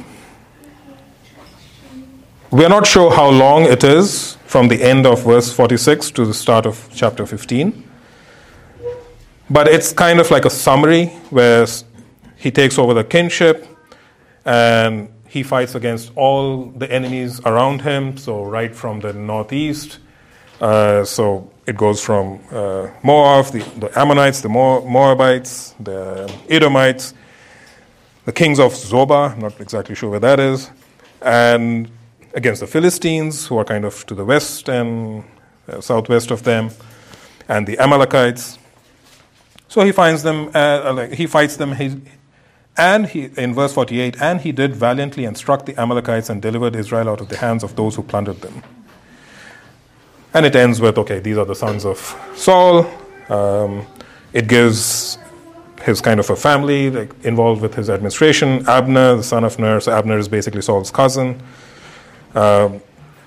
we're not sure how long it is from the end of verse forty-six to the start of chapter fifteen. But it's kind of like a summary where he takes over the kingship and he fights against all the enemies around him. So right from the northeast, uh, so it goes from uh, Moab, the, the Ammonites, the Moabites, the Edomites, the kings of Zobah, I'm not exactly sure where that is, and against the Philistines, who are kind of to the west and uh, southwest of them, and the Amalekites. So he finds them, uh, like, he fights them, he, and he, in verse forty-eight, and he did valiantly and struck the Amalekites and delivered Israel out of the hands of those who plundered them. And it ends with, okay, these are the sons of Saul. Um, it gives his kind of a family like, involved with his administration. Abner, the son of Ner. So Abner is basically Saul's cousin. Um,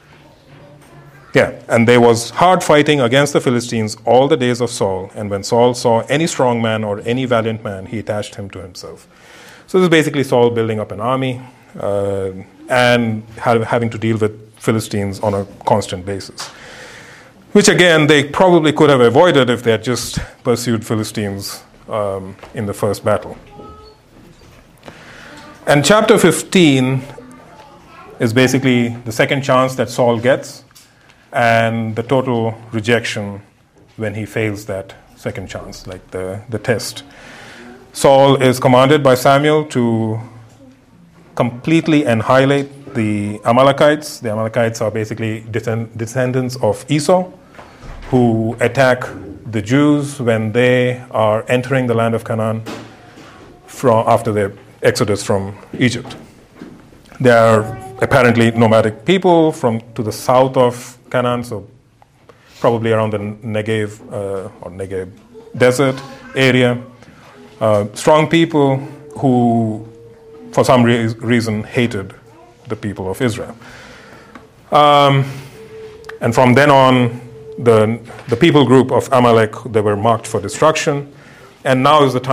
yeah, and there was hard fighting against the Philistines all the days of Saul. And when Saul saw any strong man or any valiant man, he attached him to himself. So this is basically Saul building up an army uh, and have, having to deal with Philistines on a constant basis. Which again, they probably could have avoided if they had just pursued Philistines um, in the first battle. And chapter fifteen is basically the second chance that Saul gets and the total rejection when he fails that second chance, like the, the test. Saul is commanded by Samuel to completely annihilate the Amalekites. The Amalekites are basically descend- descendants of Esau, who attack the Jews when they are entering the land of Canaan from after their exodus from Egypt. They are apparently nomadic people from to the south of Canaan, so probably around the Negev uh, or Negev desert area. Uh, strong people who, for some re- reason, hated the people of Israel. Um, and from then on, the the people group of Amalek, they were marked for destruction. And now is the time.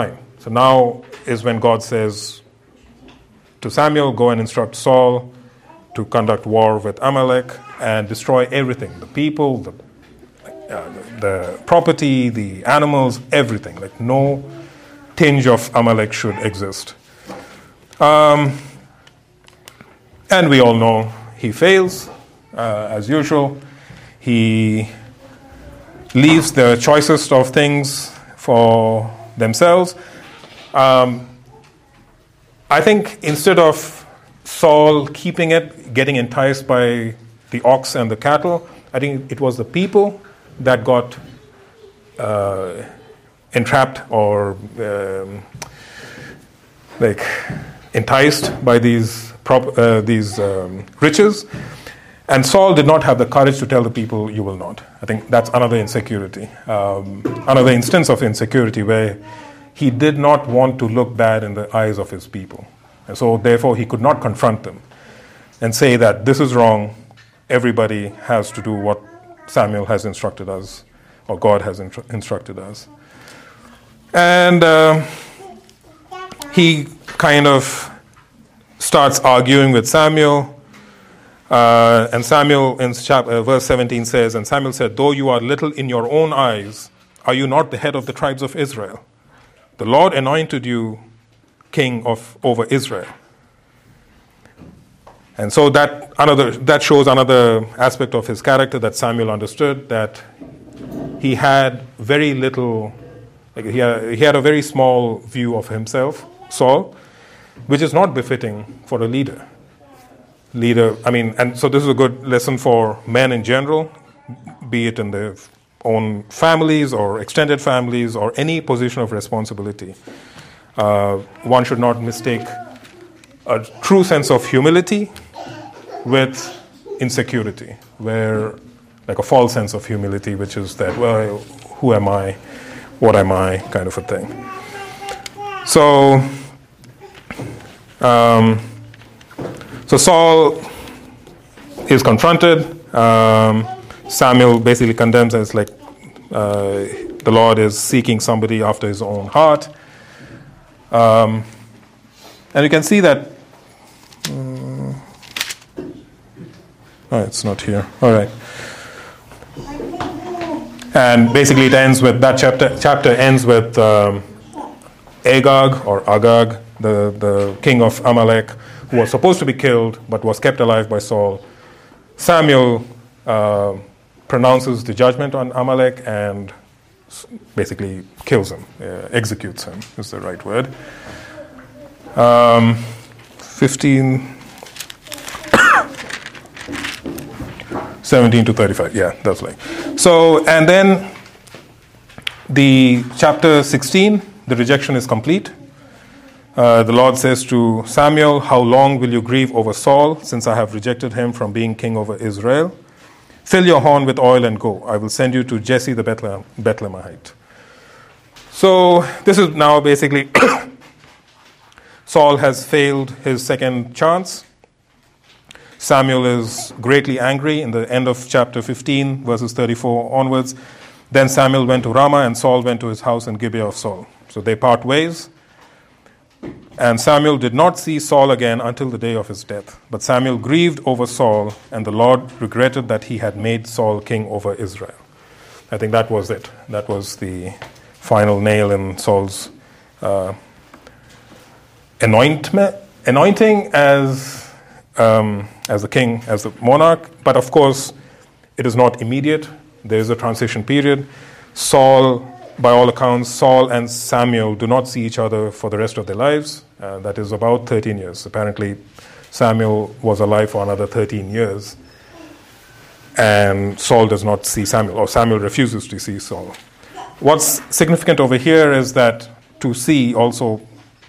So now is when God says to Samuel, go and instruct Saul to conduct war with Amalek and destroy everything, the people, the, uh, the, the property, the animals, everything. Like no tinge of Amalek should exist. Um, and we all know he fails, uh, as usual. He leaves the choicest of things for themselves. Um, I think instead of Saul keeping it, getting enticed by the ox and the cattle, I think it was the people that got uh, entrapped or um, like enticed by these prop, uh, these um, riches. And Saul did not have the courage to tell the people, you will not. I think that's another insecurity, um, another instance of insecurity where he did not want to look bad in the eyes of his people. And so therefore he could not confront them and say that this is wrong, everybody has to do what Samuel has instructed us, or God has instru- instructed us. And uh, he kind of starts arguing with Samuel. Uh, and Samuel in chap- uh, verse seventeen says, and Samuel said, though you are little in your own eyes, are you not the head of the tribes of Israel? The Lord anointed you king of over Israel. And so that another that shows another aspect of his character that Samuel understood, that he had very little, like he had, he had a very small view of himself, Saul, which is not befitting for a leader. Leader, I mean, and so this is a good lesson for men in general, be it in their own families or extended families or any position of responsibility. Uh, one should not mistake a true sense of humility with insecurity, where like a false sense of humility, which is that, well, who am I, what am I, kind of a thing. So, um, so Saul is confronted. Um, Samuel basically condemns as like uh, the Lord is seeking somebody after his own heart. Um, and you can see that. Um, oh, it's not here. All right. And basically, it ends with that chapter. Chapter ends with um, Agag or Agag, the the king of Amalek, who was supposed to be killed but was kept alive by Saul. Samuel uh, pronounces the judgment on Amalek and basically kills him, uh, executes him is the right word. Um, fifteen, seventeen to thirty-five, yeah, that's right. So, and then the chapter sixteen, the rejection is complete. Uh, the Lord says to Samuel, how long will you grieve over Saul, since I have rejected him from being king over Israel? Fill your horn with oil and go. I will send you to Jesse the Bethlehem, Bethlehemite. So this is now basically Saul has failed his second chance. Samuel is greatly angry in the end of chapter fifteen, verses thirty-four onwards. Then Samuel went to Ramah and Saul went to his house in Gibeah of Saul. So they part ways. And Samuel did not see Saul again until the day of his death. But Samuel grieved over Saul, and the Lord regretted that he had made Saul king over Israel. I think that was it. That was the final nail in Saul's uh, anointment, anointing as um, as the king, as the monarch. But of course, it is not immediate. There is a transition period. Saul, by all accounts, Saul and Samuel do not see each other for the rest of their lives. Uh, that is about thirteen years. Apparently, Samuel was alive for another thirteen years. And Saul does not see Samuel, or Samuel refuses to see Saul. What's significant over here is that to see also,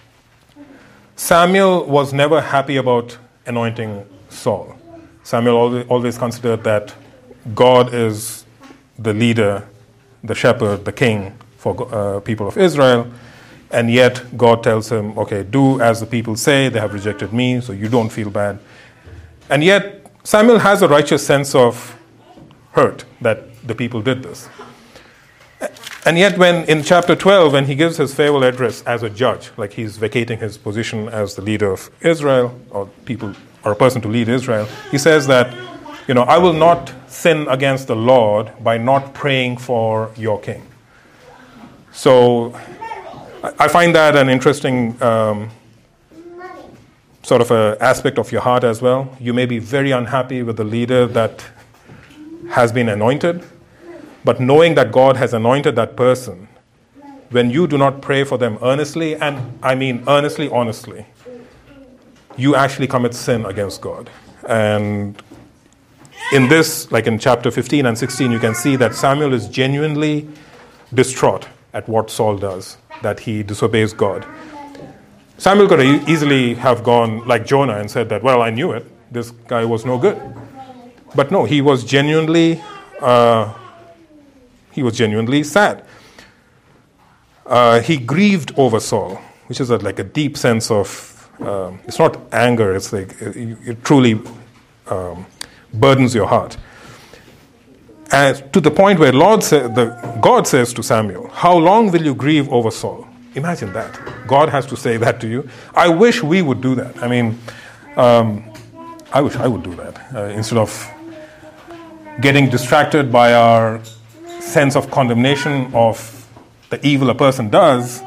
Samuel was never happy about anointing Saul. Samuel always, always considered that God is the leader, the shepherd, the king for uh, people of Israel, and yet God tells him, okay, do as the people say, they have rejected me, so you don't feel bad. And yet Samuel has a righteous sense of hurt that the people did this. And yet when in chapter twelve, when he gives his farewell address as a judge, like he's vacating his position as the leader of Israel, or people, or a person to lead Israel, he says that, you know, I will not sin against the Lord by not praying for your king. So I find that an interesting um, sort of a aspect of your heart as well. You may be very unhappy with the leader that has been anointed, but knowing that God has anointed that person, when you do not pray for them earnestly, and I mean earnestly, honestly, you actually commit sin against God. And in this, like in chapter fifteen and sixteen, you can see that Samuel is genuinely distraught at what Saul does, that he disobeys God. Samuel could e- easily have gone like Jonah and said that, well, I knew it, this guy was no good. But no, he was genuinely, uh, he was genuinely sad. Uh, he grieved over Saul, which is a, like a deep sense of, um, it's not anger, it's like, it, it truly um, burdens your heart. And to the point where Lord sa- the, God says to Samuel, how long will you grieve over Saul? Imagine that. God has to say that to you. I wish we would do that. I mean, um, I wish I would do that. Uh, instead of getting distracted by our sense of condemnation of the evil a person does,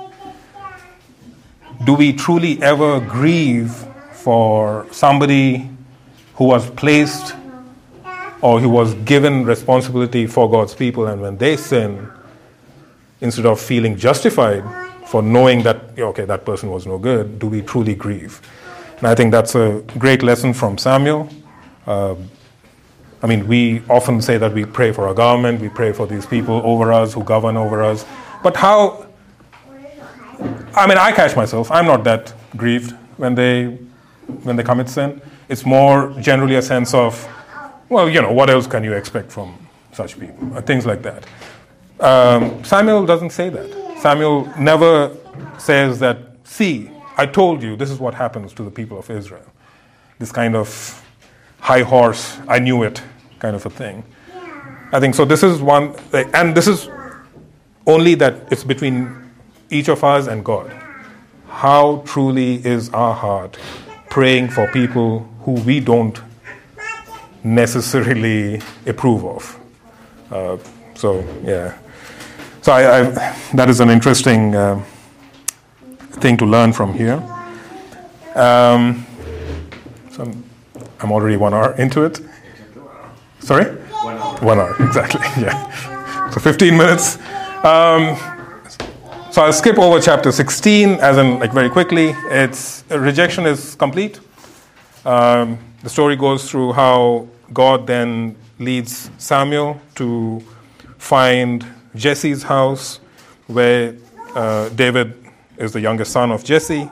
do we truly ever grieve for somebody who was placed or who was given responsibility for God's people, and when they sin, instead of feeling justified for knowing that, okay, that person was no good, do we truly grieve? And I think that's a great lesson from Samuel. Uh, I mean, we often say that we pray for our government, we pray for these people over us who govern over us. But how, I mean, I catch myself, I'm not that grieved when they when they commit sin. It's more generally a sense of, well, you know, what else can you expect from such people? Or things like that. Um, Samuel doesn't say that. Samuel never says that, see, I told you this is what happens to the people of Israel. This kind of high horse, I knew it kind of a thing. I think so. This is one, and this is only that it's between each of us and God. How truly is our heart praying for people who we don't necessarily approve of? Uh, so, yeah. So I, I, that is an interesting uh, thing to learn from here. Um, so I'm, I'm already one hour into it. Sorry? One hour. One hour, exactly, yeah. So fifteen minutes. Um, so I'll skip over chapter sixteen, as in, like, very quickly. It's rejection is complete. Um, the story goes through how God then leads Samuel to find Jesse's house, where uh, David is the youngest son of Jesse.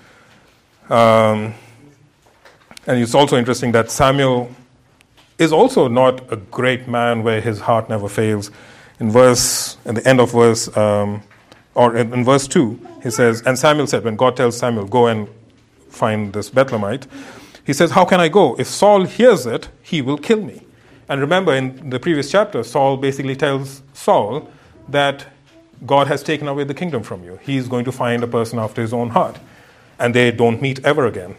Um, and it's also interesting that Samuel is also not a great man where his heart never fails. In verse, at the end of verse, um, or in, in verse two, he says, and Samuel said, when God tells Samuel, go and find this Bethlehemite, he says, how can I go? If Saul hears it, he will kill me. And remember, in the previous chapter, Saul basically tells Saul that God has taken away the kingdom from you. He's going to find a person after his own heart. And they don't meet ever again.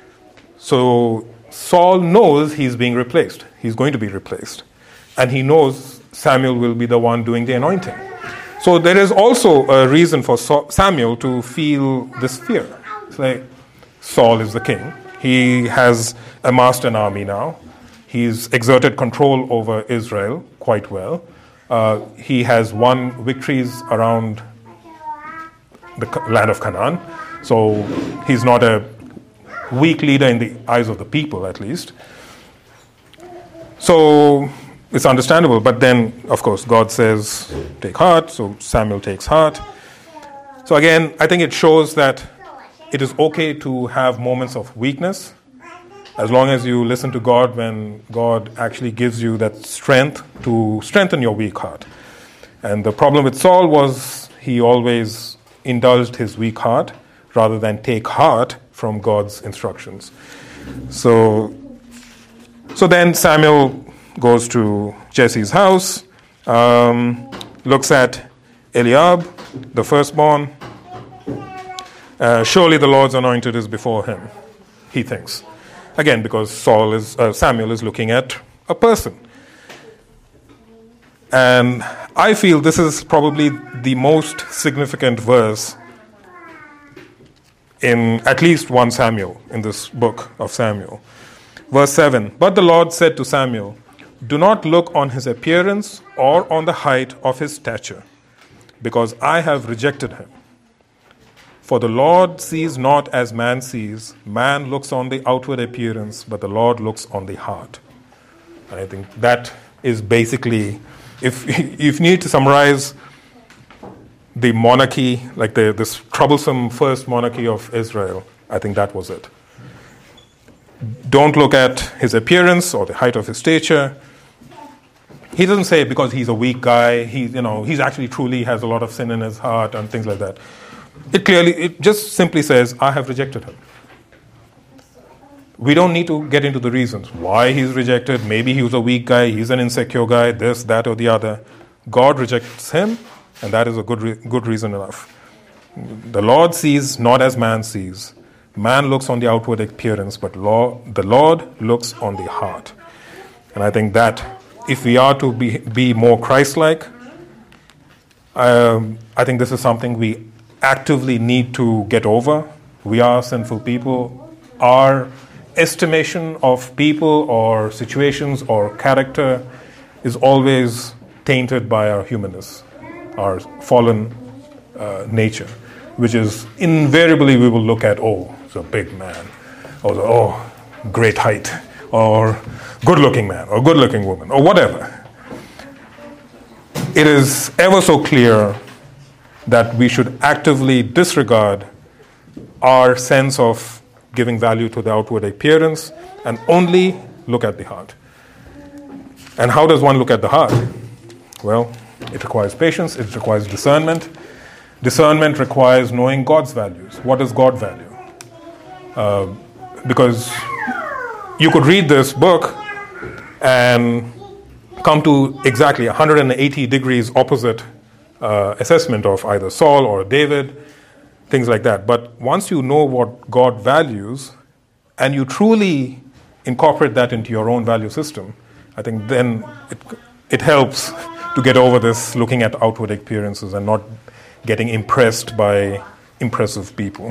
So Saul knows he's being replaced. He's going to be replaced. And he knows Samuel will be the one doing the anointing. So there is also a reason for Samuel to feel this fear. It's like, Saul is the king. He has amassed an army now. He's exerted control over Israel quite well. Uh, he has won victories around the land of Canaan. So he's not a weak leader in the eyes of the people, at least. So it's understandable. But then, of course, God says, take heart. So Samuel takes heart. So again, I think it shows that it is okay to have moments of weakness, as long as you listen to God when God actually gives you that strength to strengthen your weak heart. And the problem with Saul was he always indulged his weak heart rather than take heart from God's instructions. So, so then Samuel goes to Jesse's house, um, looks at Eliab, the firstborn. Uh, surely the Lord's anointed is before him, he thinks. Again, because Saul is uh, Samuel is looking at a person. And I feel this is probably the most significant verse in at least one Samuel, in this book of Samuel. Verse seven, but the Lord said to Samuel, do not look on his appearance or on the height of his stature, because I have rejected him. For the Lord sees not as man sees. Man looks on the outward appearance, but the Lord looks on the heart. And I think that is basically, if if you need to summarize the monarchy, like the this troublesome first monarchy of Israel, I think that was it. Don't look at his appearance or the height of his stature. He doesn't say because he's a weak guy, he, you know, he's actually truly has a lot of sin in his heart and things like that. It clearly, it just simply says, I have rejected him. We don't need to get into the reasons why he's rejected. Maybe he was a weak guy, he's an insecure guy, this, that, or the other. God rejects him, and that is a good, re- good reason enough. The Lord sees not as man sees. Man looks on the outward appearance, but law, the Lord looks on the heart. And I think that if we are to be, be more Christ-like, um, I think this is something we actively need to get over. We are sinful people. Our estimation of people or situations or character is always tainted by our humanness, our fallen uh, nature, which is invariably we will look at, oh, it's a big man, or oh, great height, or good-looking man, or good-looking woman, or whatever. It is ever so clear that we should actively disregard our sense of giving value to the outward appearance and only look at the heart. And how does one look at the heart? Well, it requires patience, it requires discernment. Discernment requires knowing God's values. What does God value? Uh, because you could read this book and come to exactly one hundred eighty degrees opposite Uh, assessment of either Saul or David, things like that. But once you know what God values and you truly incorporate that into your own value system, I think then it, it helps to get over this looking at outward appearances and not getting impressed by impressive people.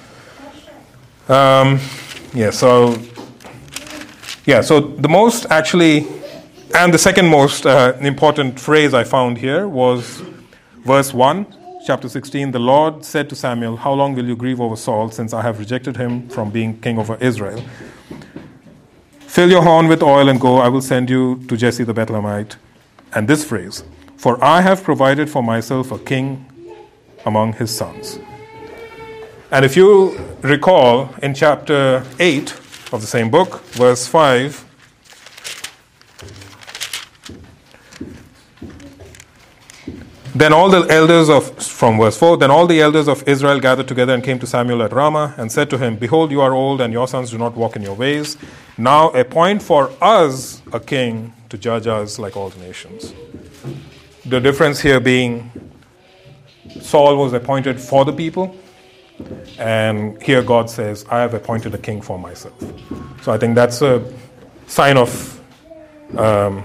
Um, yeah, so yeah, so the most actually, and the second most uh, important phrase I found here was verse one, chapter sixteen, the Lord said to Samuel, how long will you grieve over Saul, since I have rejected him from being king over Israel? Fill your horn with oil and go, I will send you to Jesse the Bethlehemite. And this phrase, for I have provided for myself a king among his sons. And if you recall, in chapter eight of the same book, verse five, Then all the elders of, from verse four, then all the elders of Israel gathered together and came to Samuel at Ramah and said to him, behold, you are old and your sons do not walk in your ways. Now appoint for us a king to judge us like all the nations. The difference here being Saul was appointed for the people, and here God says, I have appointed a king for myself. So I think that's a sign of um,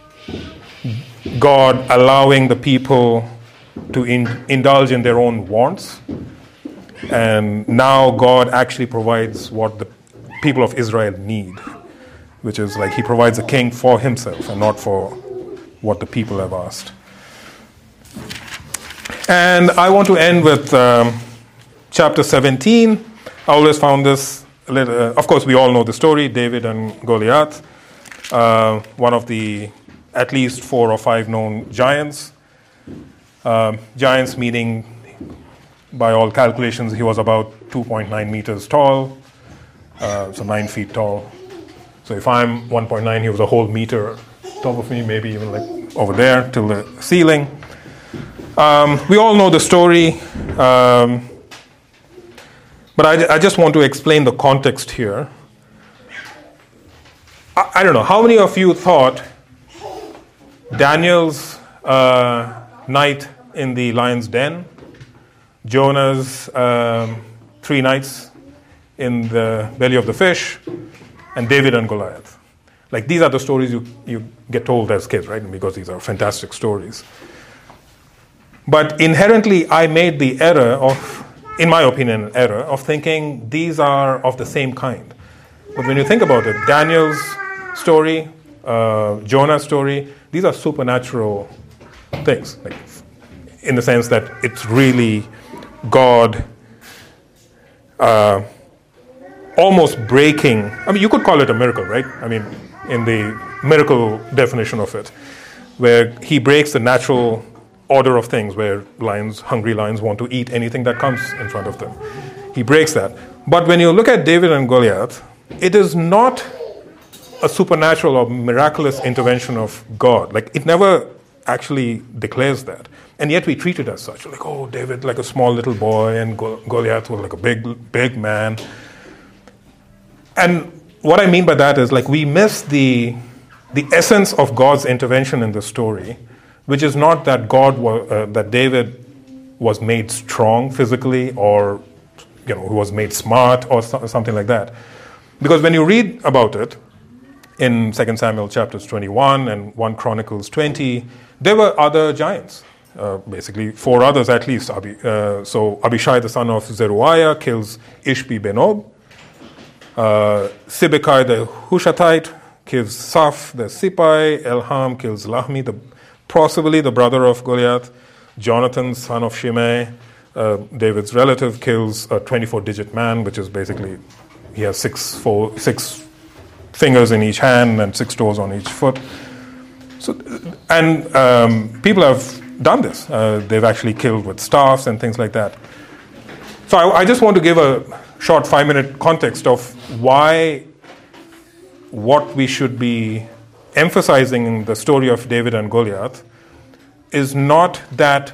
God allowing the people to in, indulge in their own wants. And now God actually provides what the people of Israel need, which is like he provides a king for himself and not for what the people have asked. And I want to end with um, chapter seventeen. I always found this, a little, uh, of course we all know the story, David and Goliath, uh, one of the at least four or five known giants. Uh, giants meaning, by all calculations, he was about two point nine meters tall, uh, so nine feet tall. So if I'm one point nine, he was a whole meter top of me, maybe even like over there till the ceiling. Um, we all know the story, um, but I, I just want to explain the context here. I, I don't know, how many of you thought Daniel's uh, night in the lion's den, Jonah's um, three nights in the belly of the fish, and David and Goliath. Like, these are the stories you, you get told as kids, right? Because these are fantastic stories. But inherently, I made the error of, in my opinion, an error of thinking these are of the same kind. But when you think about it, Daniel's story, uh, Jonah's story, these are supernatural things, like, in the sense that it's really God uh, almost breaking. I mean, you could call it a miracle, right? I mean, in the miracle definition of it, where he breaks the natural order of things, where lions, hungry lions, want to eat anything that comes in front of them. He breaks that. But when you look at David and Goliath, it is not a supernatural or miraculous intervention of God. Like, it never actually declares that. And yet we treat it as such. Like, oh, David, like a small little boy, and Goliath was like a big, big man. And what I mean by that is, like, we miss the the essence of God's intervention in the story, which is not that God was, uh, that David was made strong physically, or, you know, who was made smart, or so, something like that. Because when you read about it in Second Samuel chapters twenty-one and First Chronicles twenty, there were other giants, uh, basically four others at least. Abi, uh, so Abishai, the son of Zeruiah, kills Ishbi-Benob. Uh, Sibbecai, the Hushathite, kills Saph, the Sippai. Elham kills Lahmi, the, possibly the brother of Goliath. Jonathan, son of Shimei, uh, David's relative, kills a twenty-four-digit man, which is basically, he has six, four, six fingers in each hand and six toes on each foot. So, and um, people have done this. Uh, they've actually killed with staffs and things like that. So I, I just want to give a short five-minute context of why what we should be emphasizing in the story of David and Goliath is not that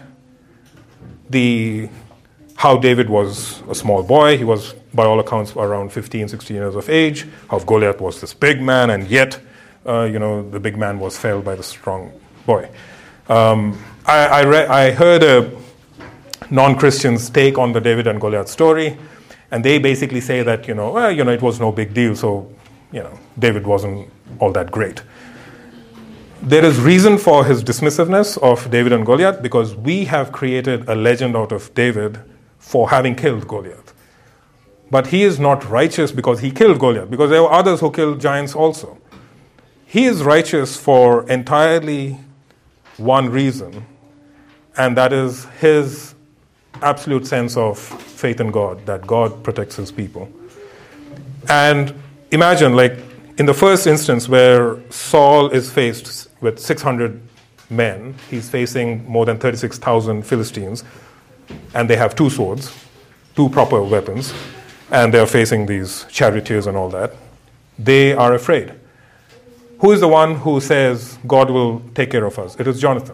the how David was a small boy. He was, by all accounts, around fifteen, sixteen years of age. How Goliath was this big man, and yet, uh, you know, the big man was felled by the strong boy. Um, I, I, re- I heard a non-Christian's take on the David and Goliath story, and they basically say that, you know, well, you know, it was no big deal, so, you know, David wasn't all that great. There is reason for his dismissiveness of David and Goliath, because we have created a legend out of David for having killed Goliath. But he is not righteous because he killed Goliath, because there were others who killed giants also. He is righteous for entirely one reason, and that is his absolute sense of faith in God, that God protects his people. And imagine, like, in the first instance where Saul is faced with six hundred men, he's facing more than thirty-six thousand Philistines, and they have two swords, two proper weapons, and they're facing these charioteers and all that. They are afraid. Who is the one who says, God will take care of us? It is Jonathan.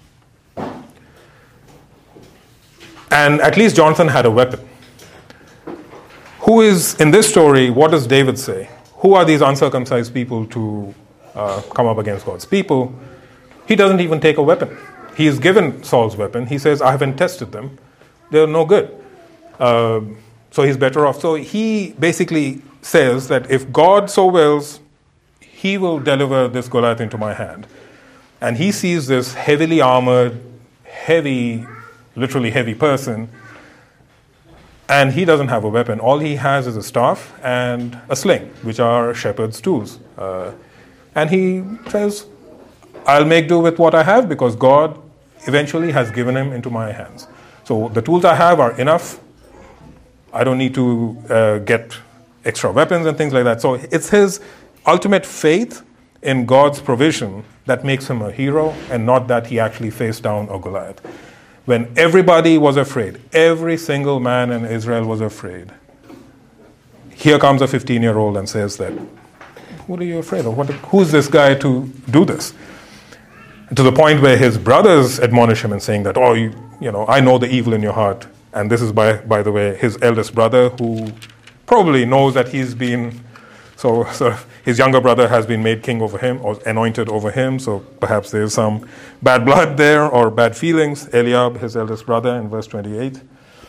And at least Jonathan had a weapon. Who is, in this story, what does David say? Who are these uncircumcised people to uh, come up against God's people? He doesn't even take a weapon. He is given Saul's weapon. He says, I haven't tested them. They're no good. Uh, so he's better off. So he basically says that if God so wills, he will deliver this Goliath into my hand. And he sees this heavily armored, heavy, literally heavy person, and he doesn't have a weapon. All he has is a staff and a sling, which are shepherd's tools. Uh, and he says, I'll make do with what I have, because God eventually has given him into my hands. So the tools I have are enough. I don't need to uh, get extra weapons and things like that. So it's his ultimate faith in God's provision that makes him a hero, and not that he actually faced down a Goliath. When everybody was afraid, every single man in Israel was afraid, here comes a fifteen-year-old and says that, what are you afraid of? What, who's this guy to do this? To the point where his brothers admonish him and saying that, oh, you, you know, I know the evil in your heart. And this is, by, by the way, his eldest brother, who probably knows that he's been So, so his younger brother has been made king over him or anointed over him. So perhaps there's some bad blood there or bad feelings. Eliab, his eldest brother, in verse twenty-eight.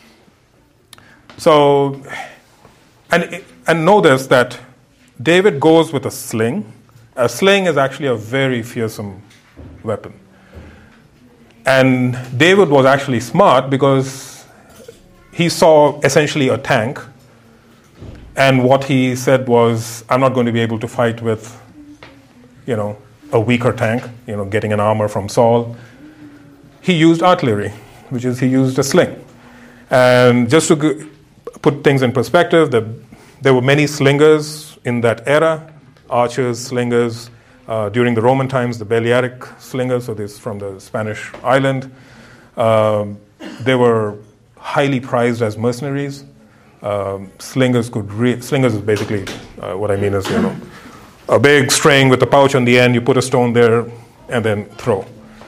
So, and and notice that David goes with a sling. A sling is actually a very fearsome weapon. And David was actually smart because he saw essentially a tank. And what he said was, I'm not going to be able to fight with, you know, a weaker tank, you know, getting an armor from Saul. He used artillery, which is he used a sling. And just to g- put things in perspective, the, there were many slingers in that era, archers, slingers. Uh, during the Roman times, the Balearic slingers, so this from the Spanish island, um, they were highly prized as mercenaries. Um, slingers could re- slingers is basically uh, what I mean is, you know, a big string with a pouch on the end. You put a stone there and then throw.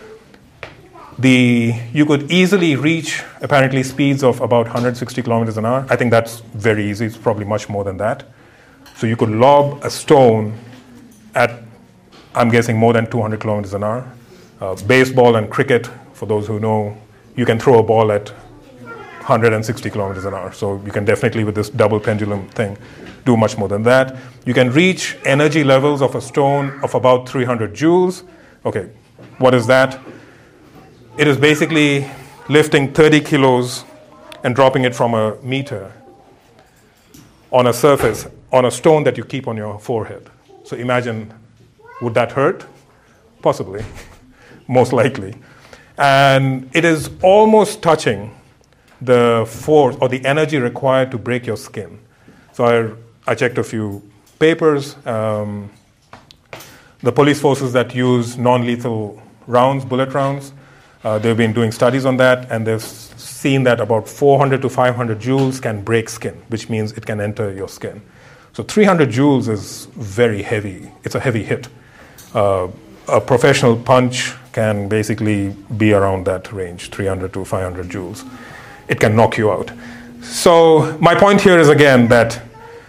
The you could easily reach apparently speeds of about one hundred sixty kilometers an hour. I think that's very easy. It's probably much more than that. So you could lob a stone at, I'm guessing, more than two hundred kilometers an hour. Uh, baseball and cricket, for those who know, you can throw a ball at one hundred sixty kilometers an hour. So you can definitely, with this double pendulum thing, do much more than that. You can reach energy levels of a stone of about three hundred joules. Okay, what is that? It is basically lifting thirty kilos and dropping it from a meter on a surface, on a stone that you keep on your forehead. So imagine, would that hurt? Possibly, most likely. And it is almost touching the force or the energy required to break your skin. So I, I checked a few papers. Um, the police forces that use non-lethal rounds, bullet rounds, uh, they've been doing studies on that, and they've seen that about four hundred to five hundred joules can break skin, which means it can enter your skin. So three hundred joules is very heavy. It's a heavy hit. Uh, a professional punch can basically be around that range, three hundred to five hundred joules. It can knock you out. So my point here is again that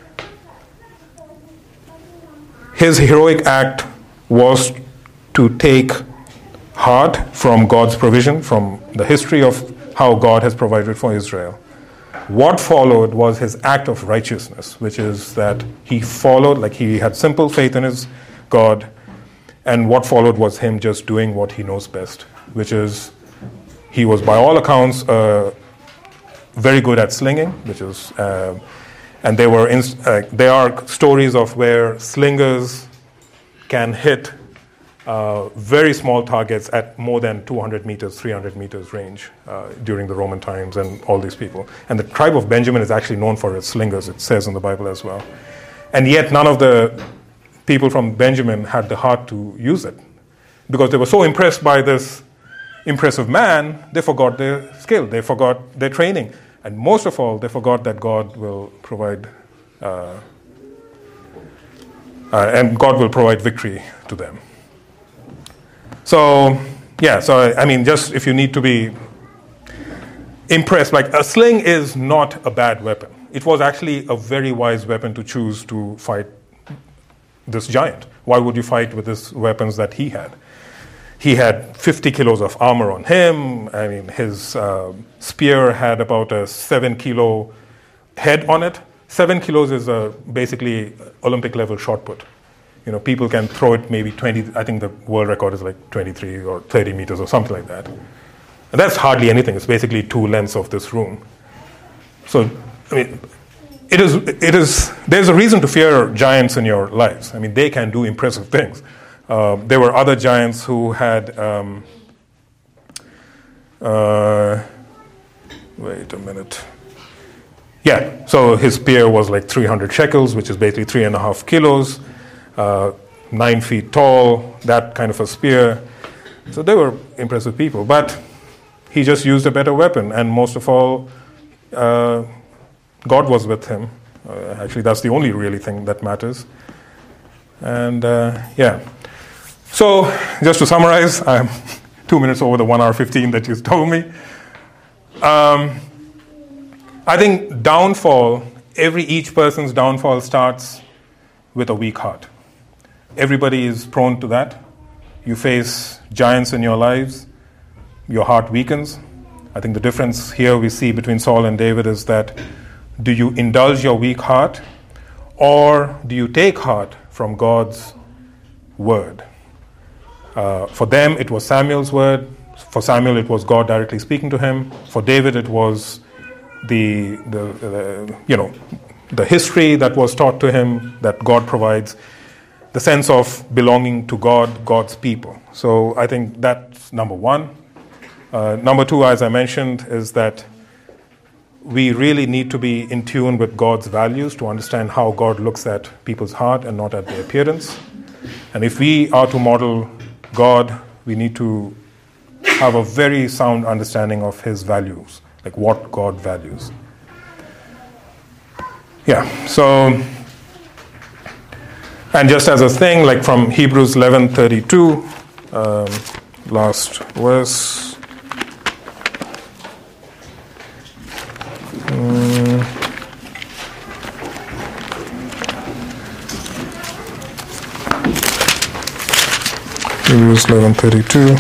his heroic act was to take heart from God's provision, from the history of how God has provided for Israel. What followed was his act of righteousness, which is that he followed, like he had simple faith in his God, and what followed was him just doing what he knows best, which is he was by all accounts uh, very good at slinging, which is, uh, and there were inst- uh, there are stories of where slingers can hit uh, very small targets at more than two hundred meters, three hundred meters range uh, during the Roman times and all these people. And the tribe of Benjamin is actually known for its slingers, it says in the Bible as well. And yet none of the people from Benjamin had the heart to use it because they were so impressed by this impressive man, they forgot their skill, they forgot their training. And most of all, they forgot that God will provide, uh, uh, and God will provide victory to them. So, yeah, so I, I mean, just if you need to be impressed, like a sling is not a bad weapon. It was actually a very wise weapon to choose to fight this giant. Why would you fight with these weapons that he had? He had fifty kilos of armor on him. I mean, his uh, spear had about a seven kilo head on it. Seven kilos is a basically Olympic level shot put. You know, people can throw it maybe twenty, I think the world record is like twenty-three or thirty meters or something like that. And that's hardly anything. It's basically two lengths of this room. So, I mean, it is, it is, there's a reason to fear giants in your lives. I mean, they can do impressive things. Uh, there were other giants who had, um, uh, wait a minute. Yeah, so his spear was like three hundred shekels, which is basically three and a half kilos, uh, nine feet tall, that kind of a spear. So they were impressive people, but he just used a better weapon, and most of all, uh, God was with him. Uh, actually, that's the only really thing that matters. And uh, yeah. So, just to summarize, I'm two minutes over the one hour fifteen that you told me. Um, I think downfall, every each person's downfall starts with a weak heart. Everybody is prone to that. You face giants in your lives, your heart weakens. I think the difference here we see between Saul and David is that do you indulge your weak heart, or do you take heart from God's word? Uh, for them, it was Samuel's word. For Samuel, it was God directly speaking to him. For David, it was the, the, the you know, the history that was taught to him that God provides, the sense of belonging to God, God's people. So I think that's number one. Uh, number two, as I mentioned, is that we really need to be in tune with God's values to understand how God looks at people's heart and not at their appearance. And if we are to model God, we need to have a very sound understanding of his values, like what God values. Yeah, so, and just as a thing, like from Hebrews eleven thirty-two, um, last verse. Um, Hebrews eleven thirty-two.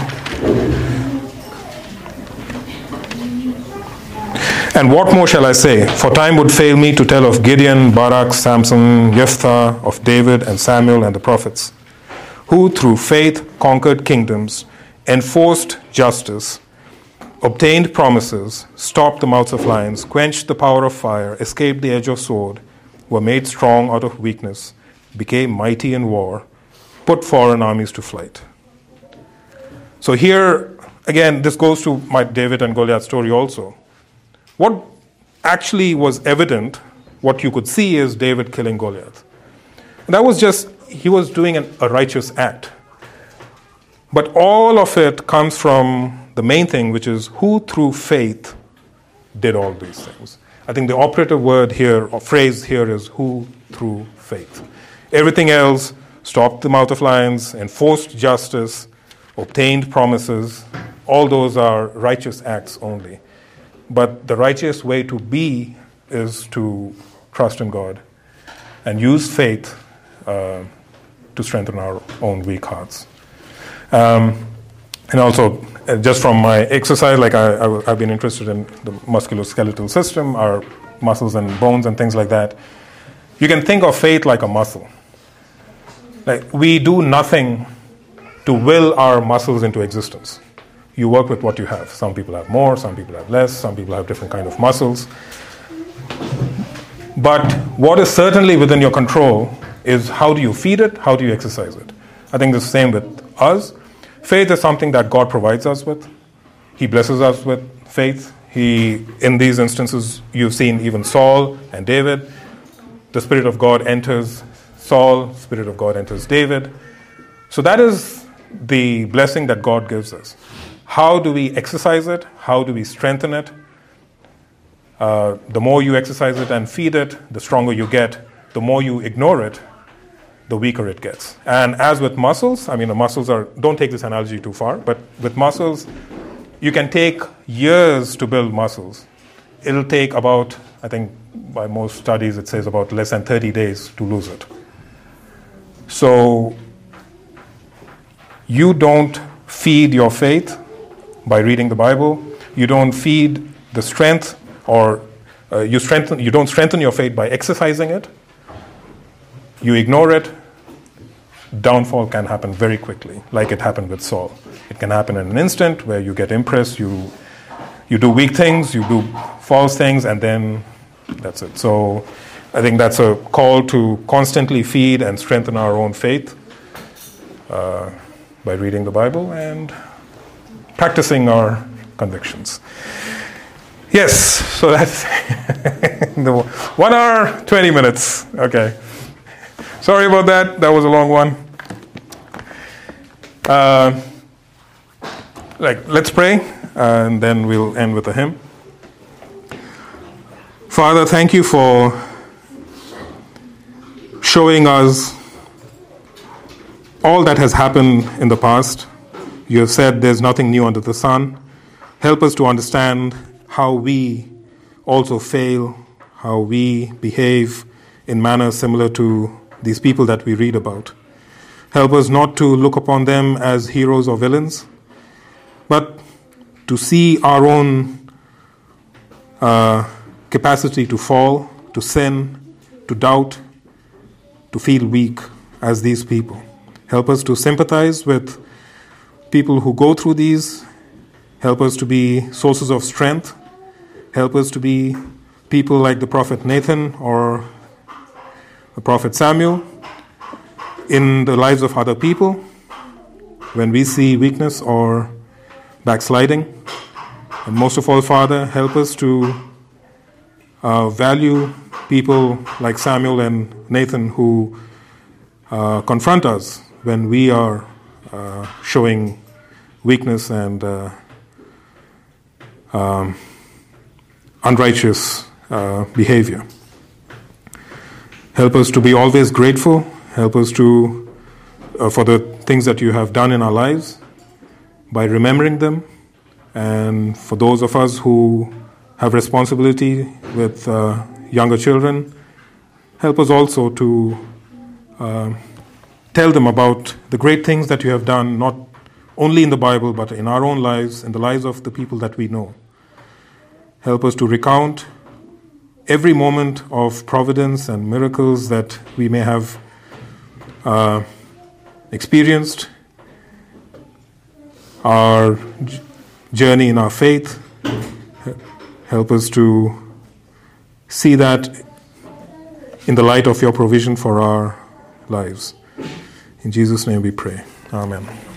And what more shall I say? For time would fail me to tell of Gideon, Barak, Samson, Jephthah, of David and Samuel and the prophets, who through faith conquered kingdoms, enforced justice, obtained promises, stopped the mouths of lions, quenched the power of fire, escaped the edge of sword, were made strong out of weakness, became mighty in war, put foreign armies to flight. So here, again, this goes to my David and Goliath story also. What actually was evident, what you could see, is David killing Goliath. And that was just, he was doing an, a righteous act. But all of it comes from the main thing, which is who through faith did all these things. I think the operative word here, or phrase here, is who through faith. Everything else, stopped the mouth of lions, enforced justice, obtained promises, all those are righteous acts only. But the righteous way to be is to trust in God and use faith uh, to strengthen our own weak hearts. Um, and also, uh, just from my exercise, like I, I, I've been interested in the musculoskeletal system, our muscles and bones and things like that. You can think of faith like a muscle. Like we do nothing to will our muscles into existence. You work with what you have. Some people have more, some people have less, some people have different kind of muscles. But what is certainly within your control is how do you feed it, how do you exercise it. I think it's the same with us. Faith is something that God provides us with. He blesses us with faith. He, in these instances, you've seen even Saul and David. The Spirit of God enters Saul, Spirit of God enters David. So that is the blessing that God gives us. How do we exercise it? How do we strengthen it? Uh, the more you exercise it and feed it, the stronger you get. The more you ignore it, the weaker it gets. And as with muscles, I mean, the muscles are, don't take this analogy too far, but with muscles, you can take years to build muscles. It'll take about, I think, by most studies, it says about less than thirty days to lose it. So you don't feed your faith by reading the Bible. You don't feed the strength, or uh, you strengthen. You don't strengthen your faith by exercising it. You ignore it. Downfall can happen very quickly, like it happened with Saul. It can happen in an instant where you get impressed, you you do weak things, you do false things, and then that's it. So I think that's a call to constantly feed and strengthen our own faith uh, by reading the Bible and practicing our convictions. Yes, so that's the one hour, twenty minutes. Okay. Sorry about that. That was a long one. Uh, like, let's pray, and then we'll end with a hymn. Father, thank you for showing us all that has happened in the past. You have said there's nothing new under the sun. Help us to understand how we also fail, how we behave in manners similar to these people that we read about. Help us not to look upon them as heroes or villains, but to see our own uh, capacity to fall, to sin, to doubt, to feel weak as these people. Help us to sympathize with people who go through these. Help us to be sources of strength. Help us to be people like the prophet Nathan or the prophet Samuel in the lives of other people when we see weakness or backsliding. And most of all, Father, help us to uh, value people like Samuel and Nathan who uh, confront us when we are uh, showing weakness and uh, um, unrighteous uh, behavior. Help us to be always grateful. Help us to uh, for the things that you have done in our lives by remembering them. And for those of us who have responsibility with uh, younger children, help us also to uh, tell them about the great things that you have done, not only in the Bible, but in our own lives, in the lives of the people that we know. Help us to recount every moment of providence and miracles that we may have uh, experienced, our j- journey in our faith. Help us to see that in the light of your provision for our lives. In Jesus' name we pray. Amen.